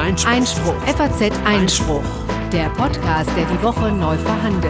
Einspruch. FAZ Einspruch. Der Podcast, der die Woche neu verhandelt.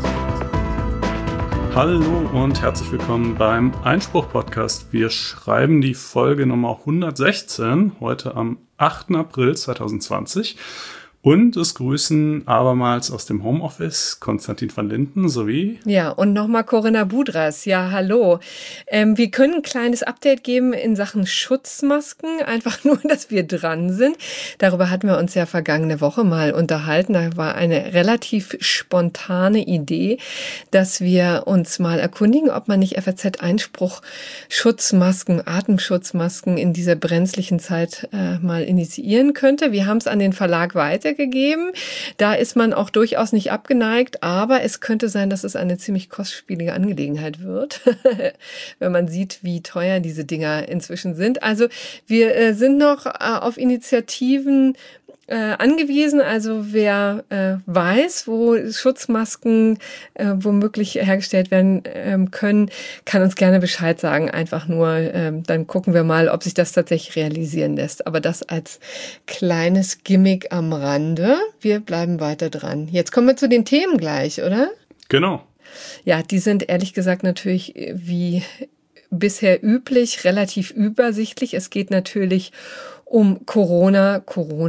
Hallo und herzlich willkommen beim Einspruch-Podcast. Wir schreiben die Folge Nummer 116, heute am 8. April 2020. Und es grüßen abermals aus dem Homeoffice Konstantin van Linden sowie... Ja, und nochmal Corinna Budras. Ja, hallo. Wir können ein kleines Update geben in Sachen Schutzmasken. Einfach nur, dass wir dran sind. Darüber hatten wir uns ja vergangene Woche mal unterhalten. Da war eine relativ spontane Idee, dass wir uns mal erkundigen, ob man nicht FAZ-Einspruch Schutzmasken, Atemschutzmasken in dieser brenzlichen Zeit mal initiieren könnte. Wir haben es an den Verlag weitergegeben. Da ist man auch durchaus nicht abgeneigt, aber es könnte sein, dass es eine ziemlich kostspielige Angelegenheit wird, wenn man sieht, wie teuer diese Dinger inzwischen sind. Also wir sind noch auf Initiativen angewiesen. Also wer weiß, wo Schutzmasken womöglich hergestellt werden können, kann uns gerne Bescheid sagen. Einfach nur, dann gucken wir mal, ob sich das tatsächlich realisieren lässt. Aber das als kleines Gimmick am Rande. Wir bleiben weiter dran. Jetzt kommen wir zu den Themen gleich, oder? Genau. Ja, die sind ehrlich gesagt natürlich wie bisher üblich relativ übersichtlich. Es geht natürlich um Corona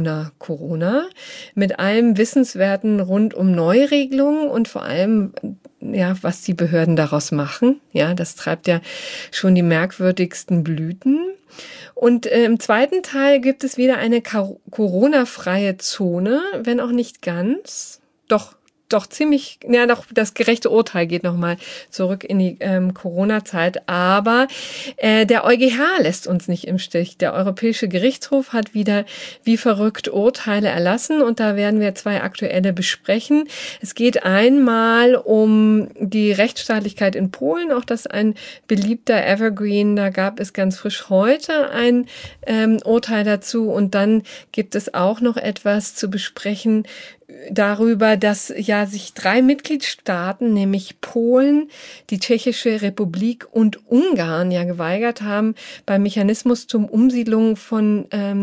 mit allem Wissenswerten rund um Neuregelungen und vor allem, ja, was die Behörden daraus machen. Ja, das treibt ja schon die merkwürdigsten Blüten. Und im zweiten Teil gibt es wieder eine Corona-freie Zone, wenn auch nicht ganz. Doch ziemlich, ja, doch das gerechte Urteil geht nochmal zurück in die Corona-Zeit. Aber der EuGH lässt uns nicht im Stich. Der Europäische Gerichtshof hat wieder wie verrückt Urteile erlassen und da werden wir zwei aktuelle besprechen. Es geht einmal um die Rechtsstaatlichkeit in Polen, auch das ein beliebter Evergreen. Da gab es ganz frisch heute ein Urteil dazu und dann gibt es auch noch etwas zu besprechen darüber, dass ja sich 3 Mitgliedstaaten, nämlich Polen, die Tschechische Republik und Ungarn, ja geweigert haben, beim Mechanismus zum Umsiedlung von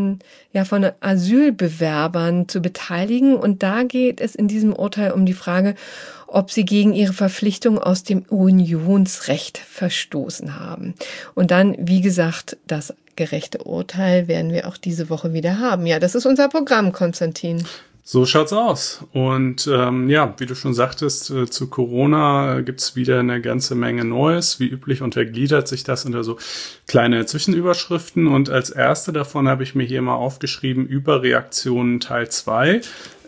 Asylbewerbern zu beteiligen. Und da geht es in diesem Urteil um die Frage, ob sie gegen ihre Verpflichtung aus dem Unionsrecht verstoßen haben. Und dann, wie gesagt, das gerechte Urteil werden wir auch diese Woche wieder haben. Ja, das ist unser Programm, Konstantin. So schaut's aus. Und wie du schon sagtest, zu Corona gibt's wieder eine ganze Menge Neues. Wie üblich untergliedert sich das unter so kleine Zwischenüberschriften. Und als erste davon habe ich mir hier mal aufgeschrieben, Überreaktionen Teil 2.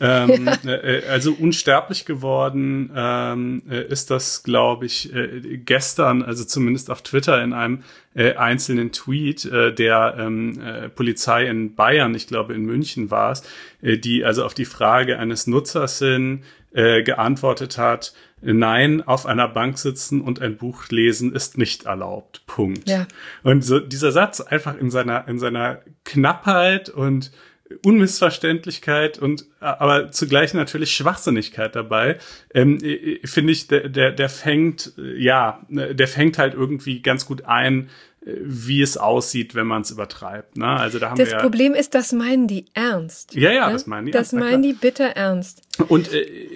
Also unsterblich geworden ist das, glaube ich, gestern, also zumindest auf Twitter in einem einzelnen Tweet der Polizei in Bayern, ich glaube in München war es, die also auf die Frage eines Nutzers hin geantwortet hat, nein, auf einer Bank sitzen und ein Buch lesen ist nicht erlaubt. Punkt. Ja. Und so dieser Satz einfach in seiner Knappheit und Unmissverständlichkeit und aber zugleich natürlich Schwachsinnigkeit dabei, finde ich, der fängt halt irgendwie ganz gut ein, wie es aussieht, wenn man es übertreibt. Ne? Also da haben das Problem ist, das meinen die ernst. Ja, das meinen die ernst. Das meinen die bitter ernst. Und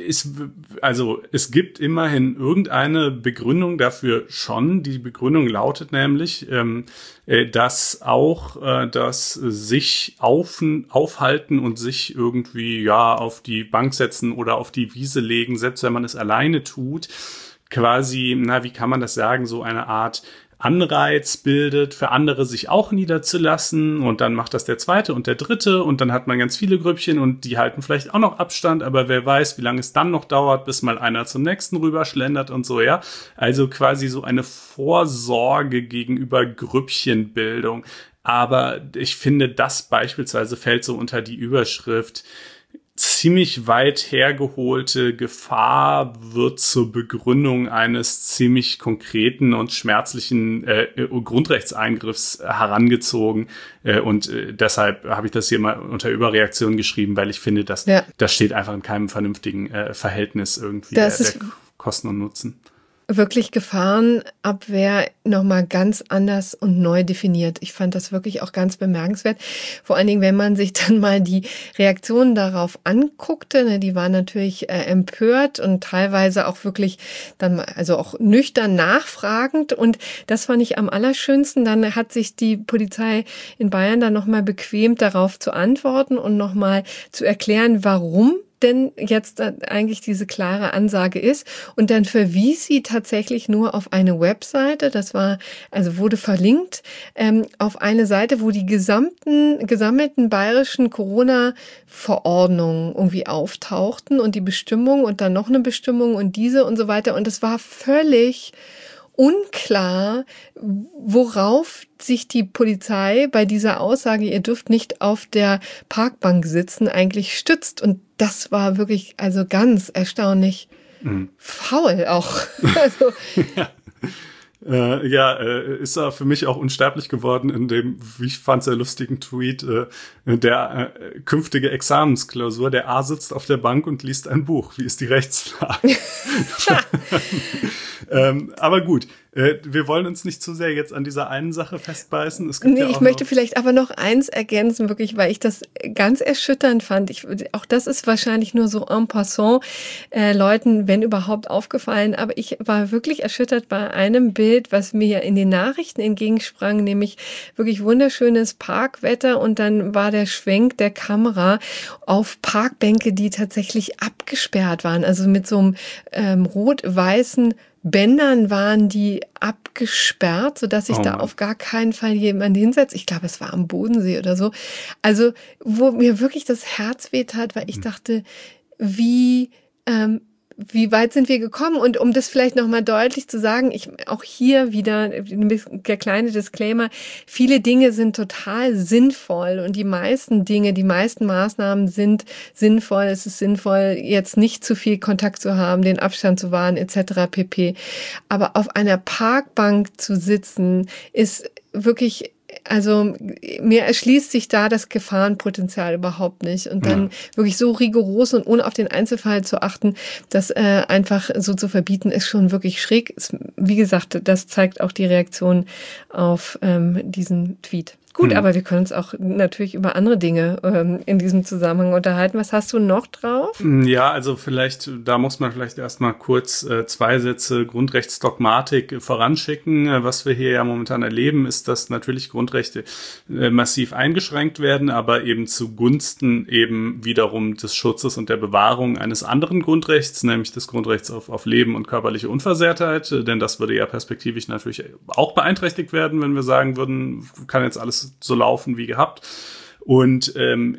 es gibt immerhin irgendeine Begründung dafür schon. Die Begründung lautet nämlich, dass auch das sich aufhalten und sich irgendwie auf die Bank setzen oder auf die Wiese legen, selbst wenn man es alleine tut, quasi, wie kann man das sagen, so eine Art Anreiz bildet, für andere sich auch niederzulassen und dann macht das der zweite und der dritte und dann hat man ganz viele Grüppchen und die halten vielleicht auch noch Abstand, aber wer weiß, wie lange es dann noch dauert, bis mal einer zum nächsten rüberschlendert und so, ja. Also quasi so eine Vorsorge gegenüber Grüppchenbildung. Aber ich finde, das beispielsweise fällt so unter die Überschrift ziemlich weit hergeholte Gefahr wird zur Begründung eines ziemlich konkreten und schmerzlichen Grundrechtseingriffs herangezogen. Und deshalb habe ich das hier mal unter Überreaktion geschrieben, weil ich finde, dass das steht einfach in keinem vernünftigen Verhältnis irgendwie der Kosten und Nutzen. wirklich Gefahrenabwehr nochmal ganz anders und neu definiert. Ich fand das wirklich auch ganz bemerkenswert. Vor allen Dingen, wenn man sich dann mal die Reaktionen darauf anguckte, ne, die waren natürlich empört und teilweise auch wirklich dann, also auch nüchtern nachfragend. Und das fand ich am allerschönsten. Dann hat sich die Polizei in Bayern dann nochmal bequemt, darauf zu antworten und nochmal zu erklären, warum denn jetzt eigentlich diese klare Ansage ist. Und dann verwies sie tatsächlich nur auf eine Webseite, wurde verlinkt, auf eine Seite, wo die gesammelten bayerischen Corona-Verordnungen irgendwie auftauchten und die Bestimmung und dann noch eine Bestimmung und diese und so weiter. Und es war völlig unklar, worauf sich die Polizei bei dieser Aussage, ihr dürft nicht auf der Parkbank sitzen, eigentlich stützt. Und das war wirklich also ganz erstaunlich faul auch. Also, ist er für mich auch unsterblich geworden in dem, wie ich fand, sehr lustigen Tweet, der künftige Examensklausur. Der A sitzt auf der Bank und liest ein Buch. Wie ist die Rechtslage? Aber gut, wir wollen uns nicht zu sehr jetzt an dieser einen Sache festbeißen. Ich möchte vielleicht aber noch eins ergänzen, wirklich, weil ich das ganz erschütternd fand. Auch das ist wahrscheinlich nur so en passant Leuten, wenn überhaupt, aufgefallen. Aber ich war wirklich erschüttert bei einem Bild, was mir in den Nachrichten entgegensprang, nämlich wirklich wunderschönes Parkwetter. Und dann war der Schwenk der Kamera auf Parkbänke, die tatsächlich abgesperrt waren. Also mit so einem rot-weißen Bändern waren die abgesperrt, sodass sich da auf gar keinen Fall jemand hinsetzt. Ich glaube, es war am Bodensee oder so. Also, wo mir wirklich das Herz wehtat, weil ich dachte, wie weit sind wir gekommen? Und um das vielleicht nochmal deutlich zu sagen, auch hier wieder der kleine Disclaimer, viele Dinge sind total sinnvoll und die meisten Maßnahmen sind sinnvoll. Es ist sinnvoll, jetzt nicht zu viel Kontakt zu haben, den Abstand zu wahren, etc. pp. Aber auf einer Parkbank zu sitzen, ist wirklich, also mir erschließt sich da das Gefahrenpotenzial überhaupt nicht. Und dann wirklich so rigoros und ohne auf den Einzelfall zu achten, das einfach so zu verbieten, ist schon wirklich schräg. Wie gesagt, das zeigt auch die Reaktion auf diesen Tweet. Gut, aber wir können uns auch natürlich über andere Dinge in diesem Zusammenhang unterhalten. Was hast du noch drauf? Ja, also da muss man vielleicht erstmal kurz 2 Sätze Grundrechtsdogmatik voranschicken. Was wir hier ja momentan erleben, ist, dass natürlich Grundrechte massiv eingeschränkt werden, aber eben zugunsten eben wiederum des Schutzes und der Bewahrung eines anderen Grundrechts, nämlich des Grundrechts auf Leben und körperliche Unversehrtheit. Denn das würde ja perspektivisch natürlich auch beeinträchtigt werden, wenn wir sagen würden, kann jetzt alles so laufen wie gehabt. Und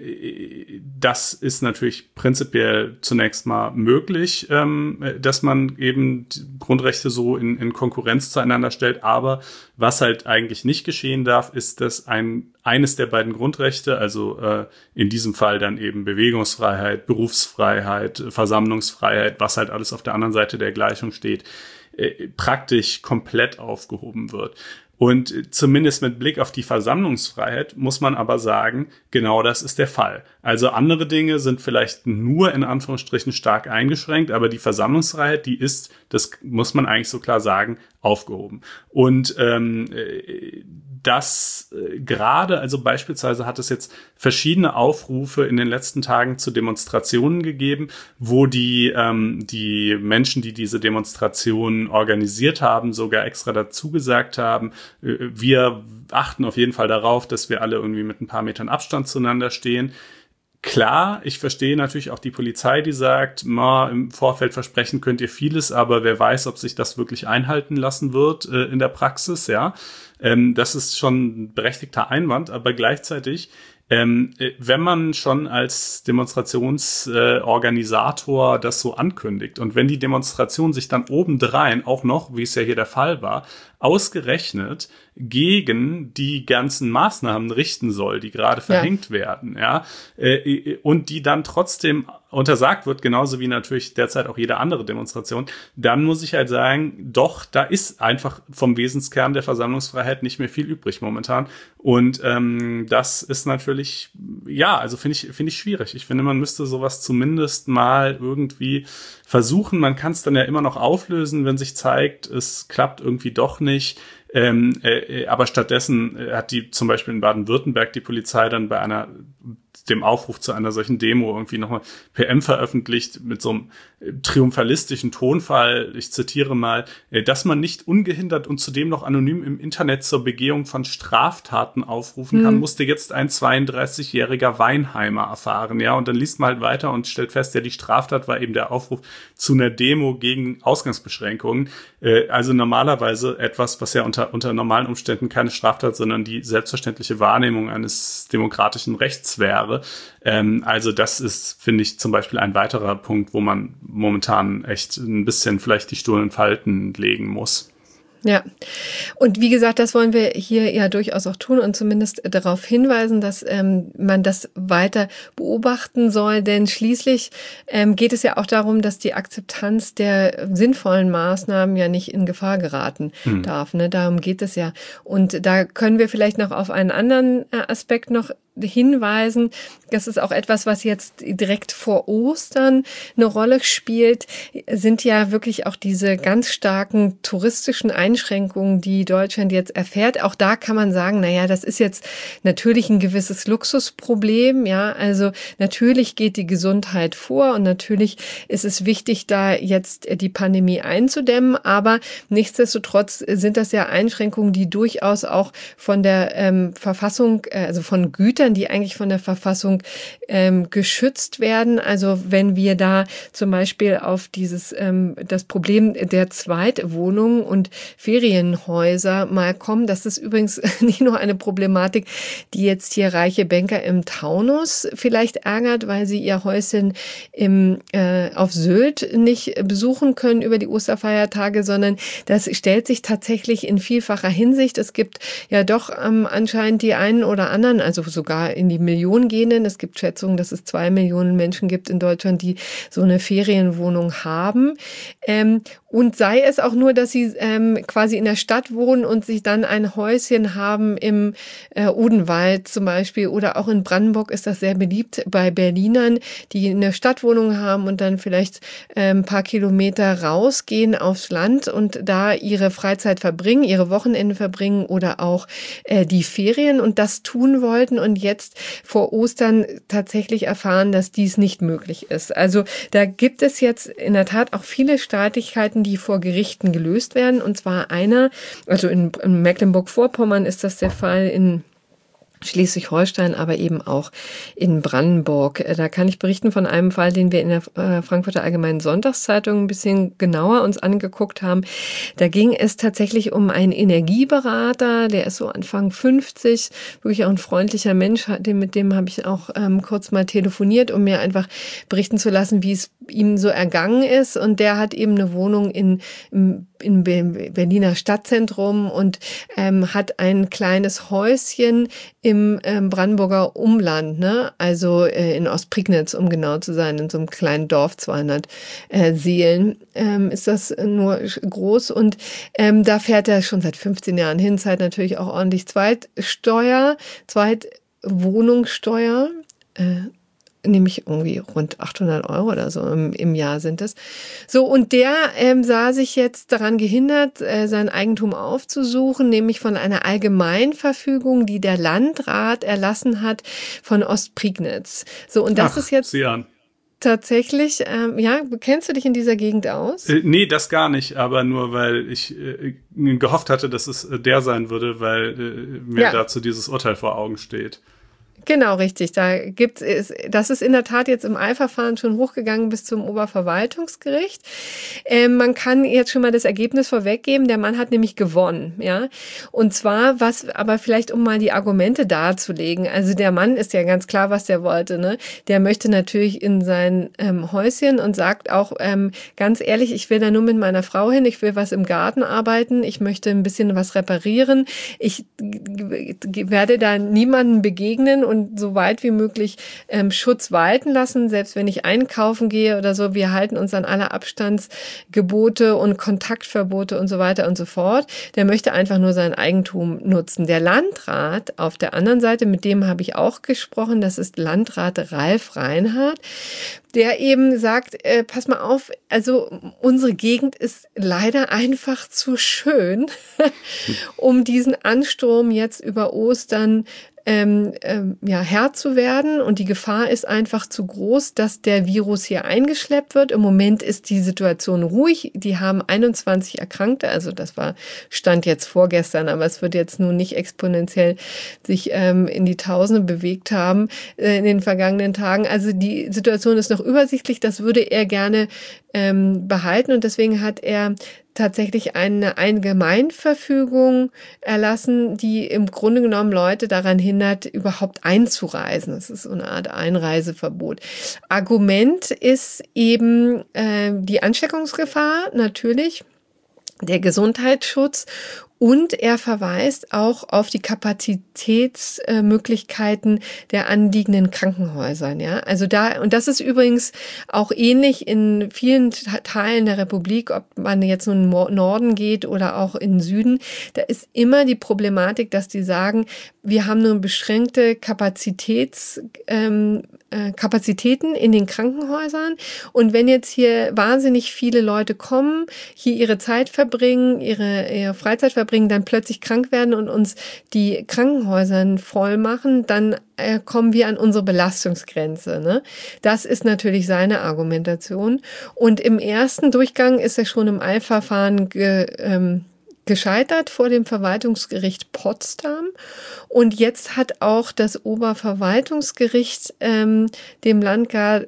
das ist natürlich prinzipiell zunächst mal möglich, dass man eben Grundrechte so in Konkurrenz zueinander stellt. Aber was halt eigentlich nicht geschehen darf, ist, dass eines der beiden Grundrechte, also in diesem Fall dann eben Bewegungsfreiheit, Berufsfreiheit, Versammlungsfreiheit, was halt alles auf der anderen Seite der Gleichung steht, praktisch komplett aufgehoben wird. Und zumindest mit Blick auf die Versammlungsfreiheit muss man aber sagen, genau das ist der Fall. Also andere Dinge sind vielleicht nur in Anführungsstrichen stark eingeschränkt, aber die Versammlungsfreiheit, die ist, das muss man eigentlich so klar sagen, aufgehoben. Und das gerade, also beispielsweise hat es jetzt verschiedene Aufrufe in den letzten Tagen zu Demonstrationen gegeben, wo die Menschen, die diese Demonstrationen organisiert haben, sogar extra dazu gesagt haben, wir achten auf jeden Fall darauf, dass wir alle irgendwie mit ein paar Metern Abstand zueinander stehen. Klar, ich verstehe natürlich auch die Polizei, die sagt, im Vorfeld versprechen könnt ihr vieles, aber wer weiß, ob sich das wirklich einhalten lassen wird in der Praxis, ja. Das ist schon ein berechtigter Einwand, aber gleichzeitig, wenn man schon als Demonstrationsorganisator das so ankündigt und wenn die Demonstration sich dann obendrein auch noch, wie es ja hier der Fall war, ausgerechnet gegen die ganzen Maßnahmen richten soll, die gerade verhängt werden, und die dann trotzdem untersagt wird, genauso wie natürlich derzeit auch jede andere Demonstration, dann muss ich halt sagen, doch, da ist einfach vom Wesenskern der Versammlungsfreiheit nicht mehr viel übrig momentan. Und das ist natürlich, also finde ich schwierig. Ich finde, man müsste sowas zumindest mal irgendwie versuchen. Man kann es dann ja immer noch auflösen, wenn sich zeigt, es klappt irgendwie doch nicht. Aber stattdessen hat zum Beispiel in Baden-Württemberg die Polizei dann bei dem Aufruf zu einer solchen Demo irgendwie nochmal PM veröffentlicht mit so einem triumphalistischen Tonfall. Ich zitiere mal, dass man nicht ungehindert und zudem noch anonym im Internet zur Begehung von Straftaten aufrufen kann, musste jetzt ein 32-jähriger Weinheimer erfahren. Ja, und dann liest man halt weiter und stellt fest, die Straftat war eben der Aufruf zu einer Demo gegen Ausgangsbeschränkungen. Also normalerweise etwas, was ja unter normalen Umständen keine Straftat, sondern die selbstverständliche Wahrnehmung eines demokratischen Rechts wäre. Also das ist, finde ich, zum Beispiel ein weiterer Punkt, wo man momentan echt ein bisschen vielleicht die Stuhl in Falten legen muss. Ja, und wie gesagt, das wollen wir hier ja durchaus auch tun und zumindest darauf hinweisen, dass man das weiter beobachten soll, denn schließlich geht es ja auch darum, dass die Akzeptanz der sinnvollen Maßnahmen ja nicht in Gefahr geraten darf. Ne? Darum geht es ja. Und da können wir vielleicht noch auf einen anderen Aspekt noch hinweisen. Das ist auch etwas, was jetzt direkt vor Ostern eine Rolle spielt, sind ja wirklich auch diese ganz starken touristischen Einschränkungen, die Deutschland jetzt erfährt. Auch da kann man sagen, naja, das ist jetzt natürlich ein gewisses Luxusproblem. Ja, also natürlich geht die Gesundheit vor und natürlich ist es wichtig, da jetzt die Pandemie einzudämmen. Aber nichtsdestotrotz sind das ja Einschränkungen, die durchaus auch von der Verfassung, also von Gütern, die eigentlich von der Verfassung geschützt werden. Also wenn wir da zum Beispiel auf das Problem der Zweitwohnungen und Ferienhäuser mal kommen, das ist übrigens nicht nur eine Problematik, die jetzt hier reiche Banker im Taunus vielleicht ärgert, weil sie ihr Häuschen auf Sylt nicht besuchen können über die Osterfeiertage, sondern das stellt sich tatsächlich in vielfacher Hinsicht. Es gibt ja doch anscheinend die einen oder anderen, also sogar in die Millionen gehenden. Es gibt Schätzungen, dass es 2 Millionen Menschen gibt in Deutschland, die so eine Ferienwohnung haben. Und sei es auch nur, dass sie quasi in der Stadt wohnen und sich dann ein Häuschen haben im Odenwald zum Beispiel, oder auch in Brandenburg ist das sehr beliebt bei Berlinern, die eine Stadtwohnung haben und dann vielleicht ein paar Kilometer rausgehen aufs Land und da ihre Freizeit verbringen, ihre Wochenende verbringen oder auch die Ferien und das tun wollten und jetzt vor Ostern tatsächlich erfahren, dass dies nicht möglich ist. Also da gibt es jetzt in der Tat auch viele Streitigkeiten, die vor Gerichten gelöst werden. Und zwar also in Mecklenburg-Vorpommern ist das der Fall, in Schleswig-Holstein, aber eben auch in Brandenburg. Da kann ich berichten von einem Fall, den wir in der Frankfurter Allgemeinen Sonntagszeitung ein bisschen genauer uns angeguckt haben. Da ging es tatsächlich um einen Energieberater, der ist so Anfang 50, wirklich auch ein freundlicher Mensch, mit dem habe ich auch kurz mal telefoniert, um mir einfach berichten zu lassen, wie es ihm so ergangen ist. Und der hat eben eine Wohnung im Berliner Stadtzentrum und hat ein kleines Häuschen im Brandenburger Umland, ne? Also in Ostprignitz, um genau zu sein, in so einem kleinen Dorf, 200 Seelen ist das nur groß. Und da fährt er schon seit 15 Jahren hin, zahlt natürlich auch ordentlich Zweitwohnungssteuer, nämlich irgendwie rund 800 € oder so im Jahr sind es. So, und der sah sich jetzt daran gehindert, sein Eigentum aufzusuchen, nämlich von einer Allgemeinverfügung, die der Landrat erlassen hat von Ostprignitz. So, und das ist jetzt tatsächlich, kennst du dich in dieser Gegend aus? Nee, das gar nicht, aber nur, weil ich gehofft hatte, dass es der sein würde, weil mir dazu dieses Urteil vor Augen steht. Genau, richtig. Das ist in der Tat jetzt im Eilverfahren schon hochgegangen bis zum Oberverwaltungsgericht. Man kann jetzt schon mal das Ergebnis vorweggeben. Der Mann hat nämlich gewonnen, ja. Und zwar, aber vielleicht um mal die Argumente darzulegen. Also der Mann ist ja ganz klar, was der wollte, ne? Der möchte natürlich in sein Häuschen und sagt auch ganz ehrlich, ich will da nur mit meiner Frau hin. Ich will was im Garten arbeiten. Ich möchte ein bisschen was reparieren. Ich werde da niemanden begegnen und so weit wie möglich Schutz walten lassen, selbst wenn ich einkaufen gehe oder so. Wir halten uns an alle Abstandsgebote und Kontaktverbote und so weiter und so fort. Der möchte einfach nur sein Eigentum nutzen. Der Landrat auf der anderen Seite, mit dem habe ich auch gesprochen, das ist Landrat Ralf Reinhardt, der eben sagt, pass mal auf, also unsere Gegend ist leider einfach zu schön, um diesen Ansturm jetzt über Ostern Herr zu werden, und die Gefahr ist einfach zu groß, dass der Virus hier eingeschleppt wird. Im Moment ist die Situation ruhig. Die haben 21 Erkrankte, also das stand jetzt vorgestern, aber es wird jetzt nun nicht exponentiell sich in die Tausende bewegt haben in den vergangenen Tagen. Also die Situation ist noch übersichtlich. Das würde er gerne behalten, und deswegen hat er tatsächlich eine Allgemeinverfügung erlassen, die im Grunde genommen Leute daran hindert, überhaupt einzureisen. Das ist so eine Art Einreiseverbot. Argument ist eben die Ansteckungsgefahr natürlich, der Gesundheitsschutz, und er verweist auch auf die Kapazitätsmöglichkeiten der anliegenden Krankenhäusern. Ja, also und das ist übrigens auch ähnlich in vielen Teilen der Republik, ob man jetzt nun in Norden geht oder auch in den Süden. Da ist immer die Problematik, dass die sagen, wir haben nur beschränkte Kapazitäten in den Krankenhäusern. Und wenn jetzt hier wahnsinnig viele Leute kommen, hier ihre Zeit verbringen, ihre Freizeit verbringen, dann plötzlich krank werden und uns die Krankenhäuser voll machen, dann kommen wir an unsere Belastungsgrenze. Ne? Das ist natürlich seine Argumentation. Und im ersten Durchgang ist er schon im Eilverfahren gescheitert vor dem Verwaltungsgericht Potsdam. Und jetzt hat auch das Oberverwaltungsgericht dem Landrat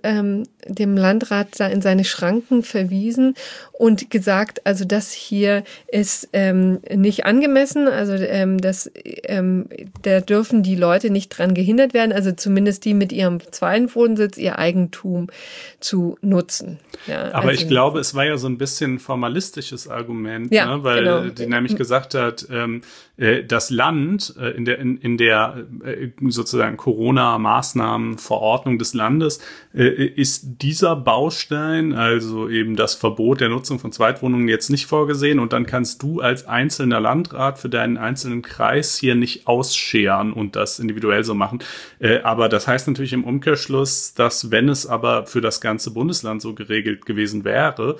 da in seine Schranken verwiesen und gesagt, also das hier ist nicht angemessen, also da dürfen die Leute nicht dran gehindert werden, also zumindest die mit ihrem zweiten Wohnsitz ihr Eigentum zu nutzen. Ja, aber also, ich glaube, es war ja so ein bisschen ein formalistisches Argument, ja, ne? Weil genau. Die nämlich gesagt hat, das Land in der sozusagen Corona-Maßnahmenverordnung des Landes ist dieser Baustein, also eben das Verbot der Nutzung von Zweitwohnungen, jetzt nicht vorgesehen, und dann kannst du als einzelner Landrat für deinen einzelnen Kreis hier nicht ausscheren und das individuell so machen. Aber das heißt natürlich im Umkehrschluss, dass wenn es aber für das ganze Bundesland so geregelt gewesen wäre,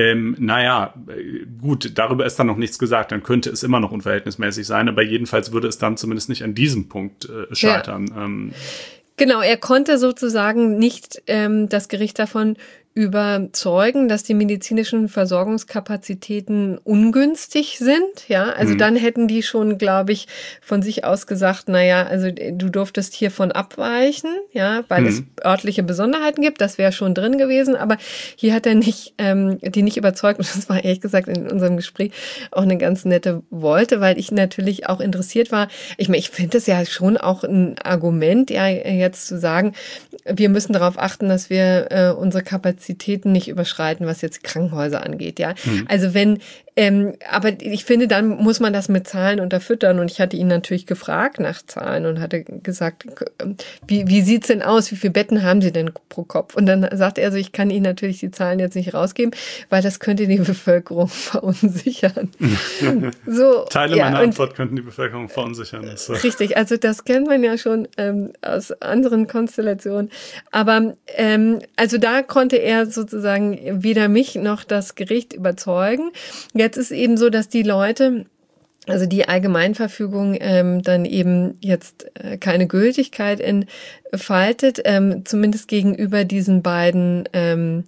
gut, darüber ist dann noch nichts gesagt, dann könnte es immer noch unverhältnismäßig sein, aber jedenfalls würde es dann zumindest nicht an diesem Punkt scheitern. Ja. Genau, er konnte sozusagen nicht das Gericht davon überzeugen, dass die medizinischen Versorgungskapazitäten ungünstig sind. Ja, also dann hätten die schon, glaube ich, von sich aus gesagt, also du durftest hiervon abweichen, ja, weil es örtliche Besonderheiten gibt. Das wäre schon drin gewesen, aber hier hat er die nicht überzeugt. Und das war ehrlich gesagt in unserem Gespräch auch eine ganz nette Wolte, weil ich natürlich auch interessiert war. Ich meine, ich finde das ja schon auch ein Argument, ja, jetzt zu sagen, wir müssen darauf achten, dass wir unsere Kapazitäten nicht überschreiten, was jetzt Krankenhäuser angeht, ja. Also aber ich finde, dann muss man das mit Zahlen unterfüttern, und ich hatte ihn natürlich gefragt nach Zahlen und hatte gesagt, wie sieht's denn aus? Wie viele Betten haben Sie denn pro Kopf? Und dann sagte er so, ich kann Ihnen natürlich die Zahlen jetzt nicht rausgeben, weil das könnte die Bevölkerung verunsichern. So, Teile meiner Antwort könnten die Bevölkerung verunsichern. So. Richtig, also das kennt man ja schon aus anderen Konstellationen. Aber also da konnte er sozusagen weder mich noch das Gericht überzeugen. Jetzt ist eben so, dass die Leute, also die Allgemeinverfügung dann eben jetzt keine Gültigkeit entfaltet, zumindest gegenüber diesen beiden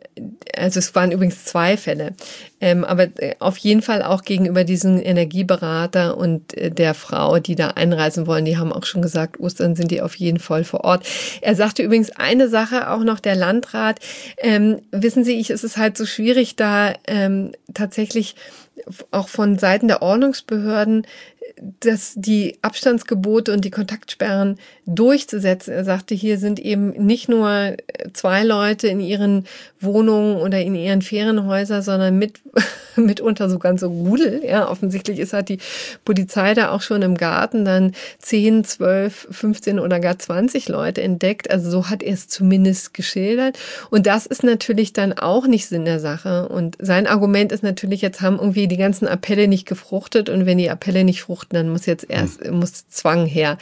also es waren übrigens 2 Fälle, aber auf jeden Fall auch gegenüber diesem Energieberater und der Frau, die da einreisen wollen, die haben auch schon gesagt, Ostern sind die auf jeden Fall vor Ort. Er sagte übrigens eine Sache auch noch, der Landrat, wissen Sie, es ist halt so schwierig, da tatsächlich auch von Seiten der Ordnungsbehörden dass die Abstandsgebote und die Kontaktsperren durchzusetzen. Er sagte, hier sind eben nicht nur 2 Leute in ihren Wohnungen oder in ihren Ferienhäusern, sondern mitunter so ganze Rudel. Ja, offensichtlich ist halt die Polizei da auch schon im Garten dann 10, 12, 15 oder gar 20 Leute entdeckt. Also so hat er es zumindest geschildert. Und das ist natürlich dann auch nicht Sinn der Sache. Und sein Argument ist natürlich, jetzt haben irgendwie die ganzen Appelle nicht gefruchtet. Und wenn die Appelle nicht fruchten, dann muss jetzt muss Zwang her.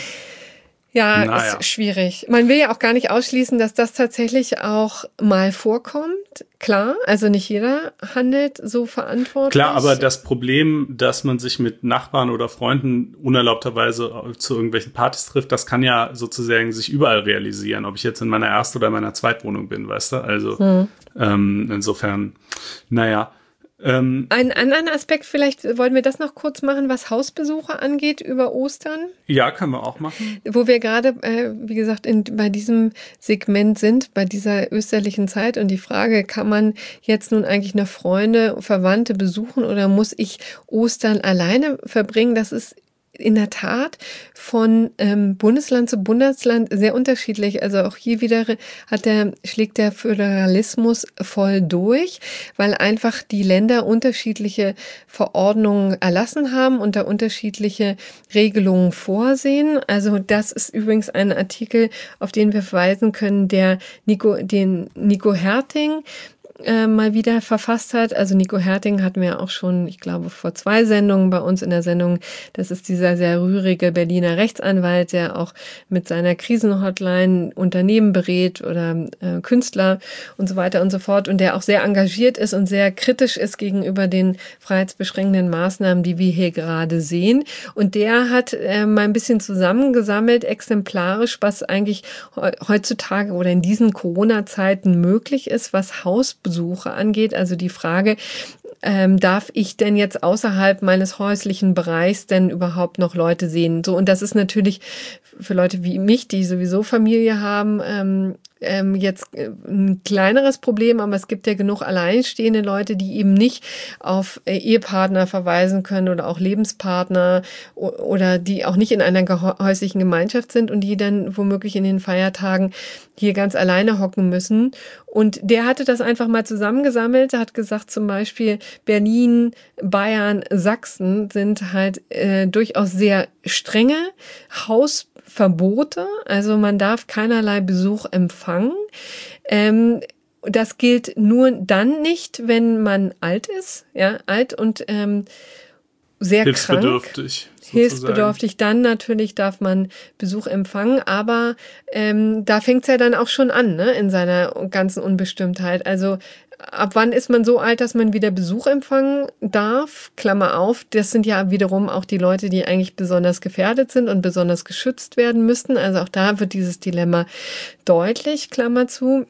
Ja, naja. Ist schwierig. Man will ja auch gar nicht ausschließen, dass das tatsächlich auch mal vorkommt. Klar, also nicht jeder handelt so verantwortlich. Klar, aber das Problem, dass man sich mit Nachbarn oder Freunden unerlaubterweise zu irgendwelchen Partys trifft, das kann ja sozusagen sich überall realisieren, ob ich jetzt in meiner Erst- oder meiner Zweitwohnung bin, weißt du? Also insofern, naja. Ein anderer Aspekt, vielleicht wollen wir das noch kurz machen, was Hausbesuche angeht über Ostern. Ja, können wir auch machen. Wo wir gerade, wie gesagt, bei diesem Segment sind, bei dieser österlichen Zeit und die Frage, kann man jetzt nun eigentlich noch Freunde, Verwandte besuchen oder muss ich Ostern alleine verbringen? Das ist in der Tat von Bundesland zu Bundesland sehr unterschiedlich. Also auch hier wieder schlägt der Föderalismus voll durch, weil einfach die Länder unterschiedliche Verordnungen erlassen haben und da unterschiedliche Regelungen vorsehen. Also das ist übrigens ein Artikel, auf den wir verweisen können, den Nico Herting mal wieder verfasst hat. Also Nico Herting hatten wir auch schon, ich glaube, vor 2 Sendungen bei uns in der Sendung. Das ist dieser sehr rührige Berliner Rechtsanwalt, der auch mit seiner Krisenhotline Unternehmen berät oder Künstler und so weiter und so fort und der auch sehr engagiert ist und sehr kritisch ist gegenüber den freiheitsbeschränkenden Maßnahmen, die wir hier gerade sehen. Und der hat mal ein bisschen zusammengesammelt, exemplarisch, was eigentlich heutzutage oder in diesen Corona-Zeiten möglich ist, was Hausbesuche angeht, also die Frage, darf ich denn jetzt außerhalb meines häuslichen Bereichs denn überhaupt noch Leute sehen? So, und das ist natürlich für Leute wie mich, die sowieso Familie haben, jetzt ein kleineres Problem, aber es gibt ja genug alleinstehende Leute, die eben nicht auf Ehepartner verweisen können oder auch Lebenspartner oder die auch nicht in einer häuslichen Gemeinschaft sind und die dann womöglich in den Feiertagen hier ganz alleine hocken müssen. Und der hatte das einfach mal zusammengesammelt, hat gesagt zum Beispiel Berlin, Bayern, Sachsen sind halt durchaus sehr strenge Hausverbote, also man darf keinerlei Besuch empfangen. Das gilt nur dann nicht, wenn man alt ist, ja, alt und sehr hilfsbedürftig. Krank. Hilfsbedürftig, dann natürlich darf man Besuch empfangen, aber da fängt es ja dann auch schon an, ne, in seiner ganzen Unbestimmtheit. Also ab wann ist man so alt, dass man wieder Besuch empfangen darf? Klammer auf, das sind ja wiederum auch die Leute, die eigentlich besonders gefährdet sind und besonders geschützt werden müssten. Also auch da wird dieses Dilemma deutlich, Klammer zu.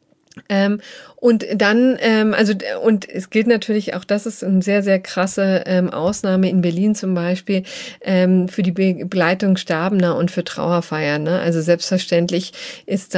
Und dann, und es gilt natürlich auch, das ist eine sehr, sehr krasse Ausnahme in Berlin zum Beispiel, für die Begleitung Sterbender und für Trauerfeiern. Ne? Also selbstverständlich ist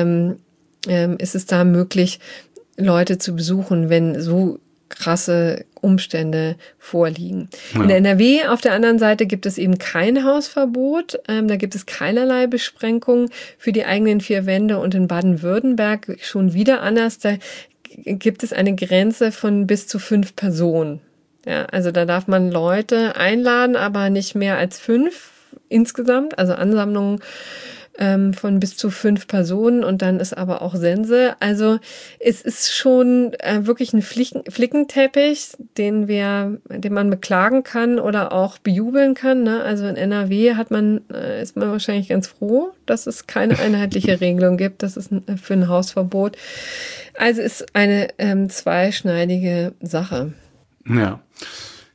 es da möglich, Leute zu besuchen, wenn so krasse Umstände vorliegen. Ja. In der NRW auf der anderen Seite gibt es eben kein Hausverbot. Da gibt es keinerlei Beschränkungen für die eigenen 4 Wände und in Baden-Württemberg schon wieder anders. Da gibt es eine Grenze von bis zu 5 Personen. Ja, also da darf man Leute einladen, aber nicht mehr als 5 insgesamt, also Ansammlungen von bis zu 5 Personen und dann ist aber auch Sense. Also es ist schon wirklich ein Flickenteppich, den man beklagen kann oder auch bejubeln kann. Ne? Also in NRW ist man wahrscheinlich ganz froh, dass es keine einheitliche Regelung gibt. Das ist für ein Hausverbot. Also ist eine zweischneidige Sache. Ja.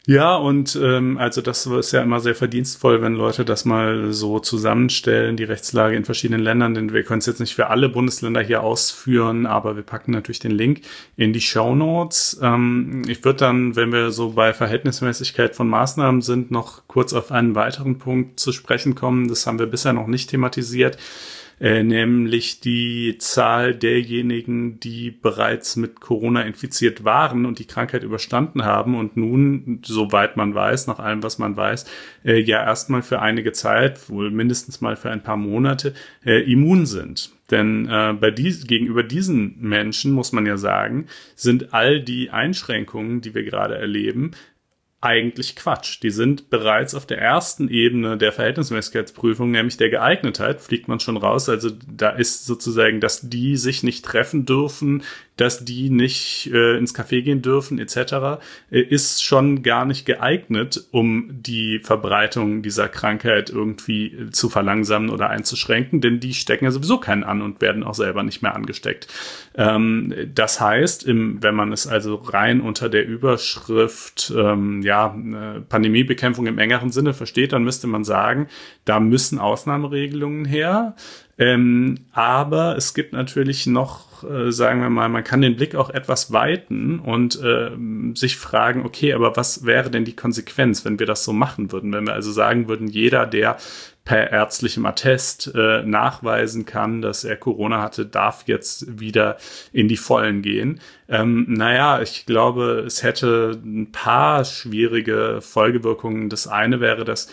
Ja, und also das ist ja immer sehr verdienstvoll, wenn Leute das mal so zusammenstellen, die Rechtslage in verschiedenen Ländern, denn wir können es jetzt nicht für alle Bundesländer hier ausführen, aber wir packen natürlich den Link in die Shownotes. Ich würde dann, wenn wir so bei Verhältnismäßigkeit von Maßnahmen sind, noch kurz auf einen weiteren Punkt zu sprechen kommen. Das haben wir bisher noch nicht thematisiert. Nämlich die Zahl derjenigen, die bereits mit Corona infiziert waren und die Krankheit überstanden haben und nun, soweit man weiß, nach allem, was man weiß, ja erstmal für einige Zeit, wohl mindestens mal für ein paar Monate, immun sind. Denn gegenüber diesen Menschen, muss man ja sagen, sind all die Einschränkungen, die wir gerade erleben, eigentlich Quatsch. Die sind bereits auf der ersten Ebene der Verhältnismäßigkeitsprüfung, nämlich der Geeignetheit, fliegt man schon raus. Also da ist sozusagen, dass die sich nicht treffen dürfen, dass die nicht ins Café gehen dürfen etc., ist schon gar nicht geeignet, um die Verbreitung dieser Krankheit irgendwie zu verlangsamen oder einzuschränken, denn die stecken ja sowieso keinen an und werden auch selber nicht mehr angesteckt. Das heißt, wenn man es also rein unter der Überschrift Pandemiebekämpfung im engeren Sinne versteht, dann müsste man sagen, da müssen Ausnahmeregelungen her. Aber es gibt natürlich noch, sagen wir mal, man kann den Blick auch etwas weiten und sich fragen, okay, aber was wäre denn die Konsequenz, wenn wir das so machen würden? Wenn wir also sagen würden, jeder, der per ärztlichem Attest nachweisen kann, dass er Corona hatte, darf jetzt wieder in die Vollen gehen. Ich glaube, es hätte ein paar schwierige Folgewirkungen. Das eine wäre, dass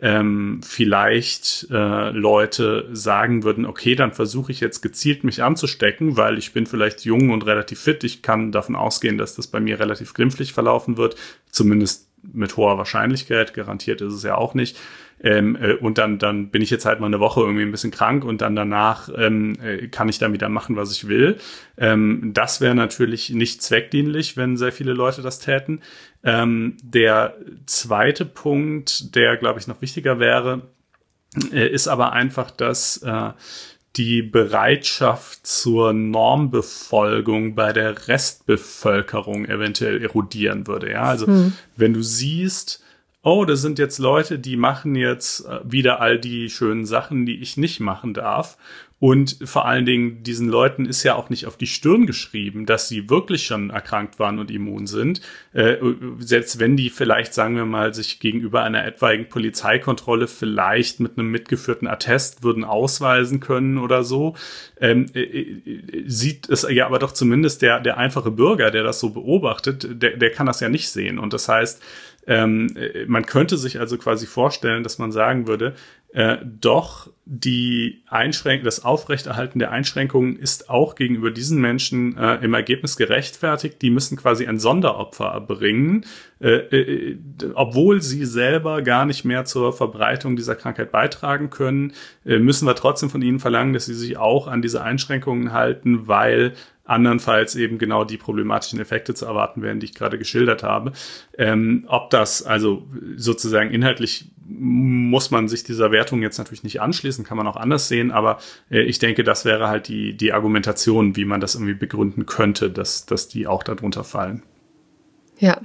vielleicht Leute sagen würden, okay, dann versuche ich jetzt gezielt mich anzustecken, weil ich bin vielleicht jung und relativ fit. Ich kann davon ausgehen, dass das bei mir relativ glimpflich verlaufen wird, zumindest mit hoher Wahrscheinlichkeit, garantiert ist es ja auch nicht. Und dann bin ich jetzt halt mal eine Woche irgendwie ein bisschen krank und dann danach kann ich dann wieder machen, was ich will. Das wäre natürlich nicht zweckdienlich, wenn sehr viele Leute das täten. Der zweite Punkt, der, glaube ich, noch wichtiger wäre, ist aber einfach, dass die Bereitschaft zur Normbefolgung bei der Restbevölkerung eventuell erodieren würde. Ja, also wenn du siehst, oh, das sind jetzt Leute, die machen jetzt wieder all die schönen Sachen, die ich nicht machen darf. Und vor allen Dingen, diesen Leuten ist ja auch nicht auf die Stirn geschrieben, dass sie wirklich schon erkrankt waren und immun sind. Selbst wenn die vielleicht, sagen wir mal, sich gegenüber einer etwaigen Polizeikontrolle vielleicht mit einem mitgeführten Attest würden ausweisen können oder so, sieht es ja aber doch zumindest der einfache Bürger, der das so beobachtet, der kann das ja nicht sehen. Und das heißt, man könnte sich also quasi vorstellen, dass man sagen würde, doch das Aufrechterhalten der Einschränkungen ist auch gegenüber diesen Menschen im Ergebnis gerechtfertigt. Die müssen quasi ein Sonderopfer erbringen, obwohl sie selber gar nicht mehr zur Verbreitung dieser Krankheit beitragen können, müssen wir trotzdem von ihnen verlangen, dass sie sich auch an diese Einschränkungen halten, weil andernfalls eben genau die problematischen Effekte zu erwarten wären, die ich gerade geschildert habe. Ob das also sozusagen inhaltlich, muss man sich dieser Wertung jetzt natürlich nicht anschließen, kann man auch anders sehen, aber ich denke, das wäre halt die Argumentation, wie man das irgendwie begründen könnte, dass die auch darunter fallen. Ja,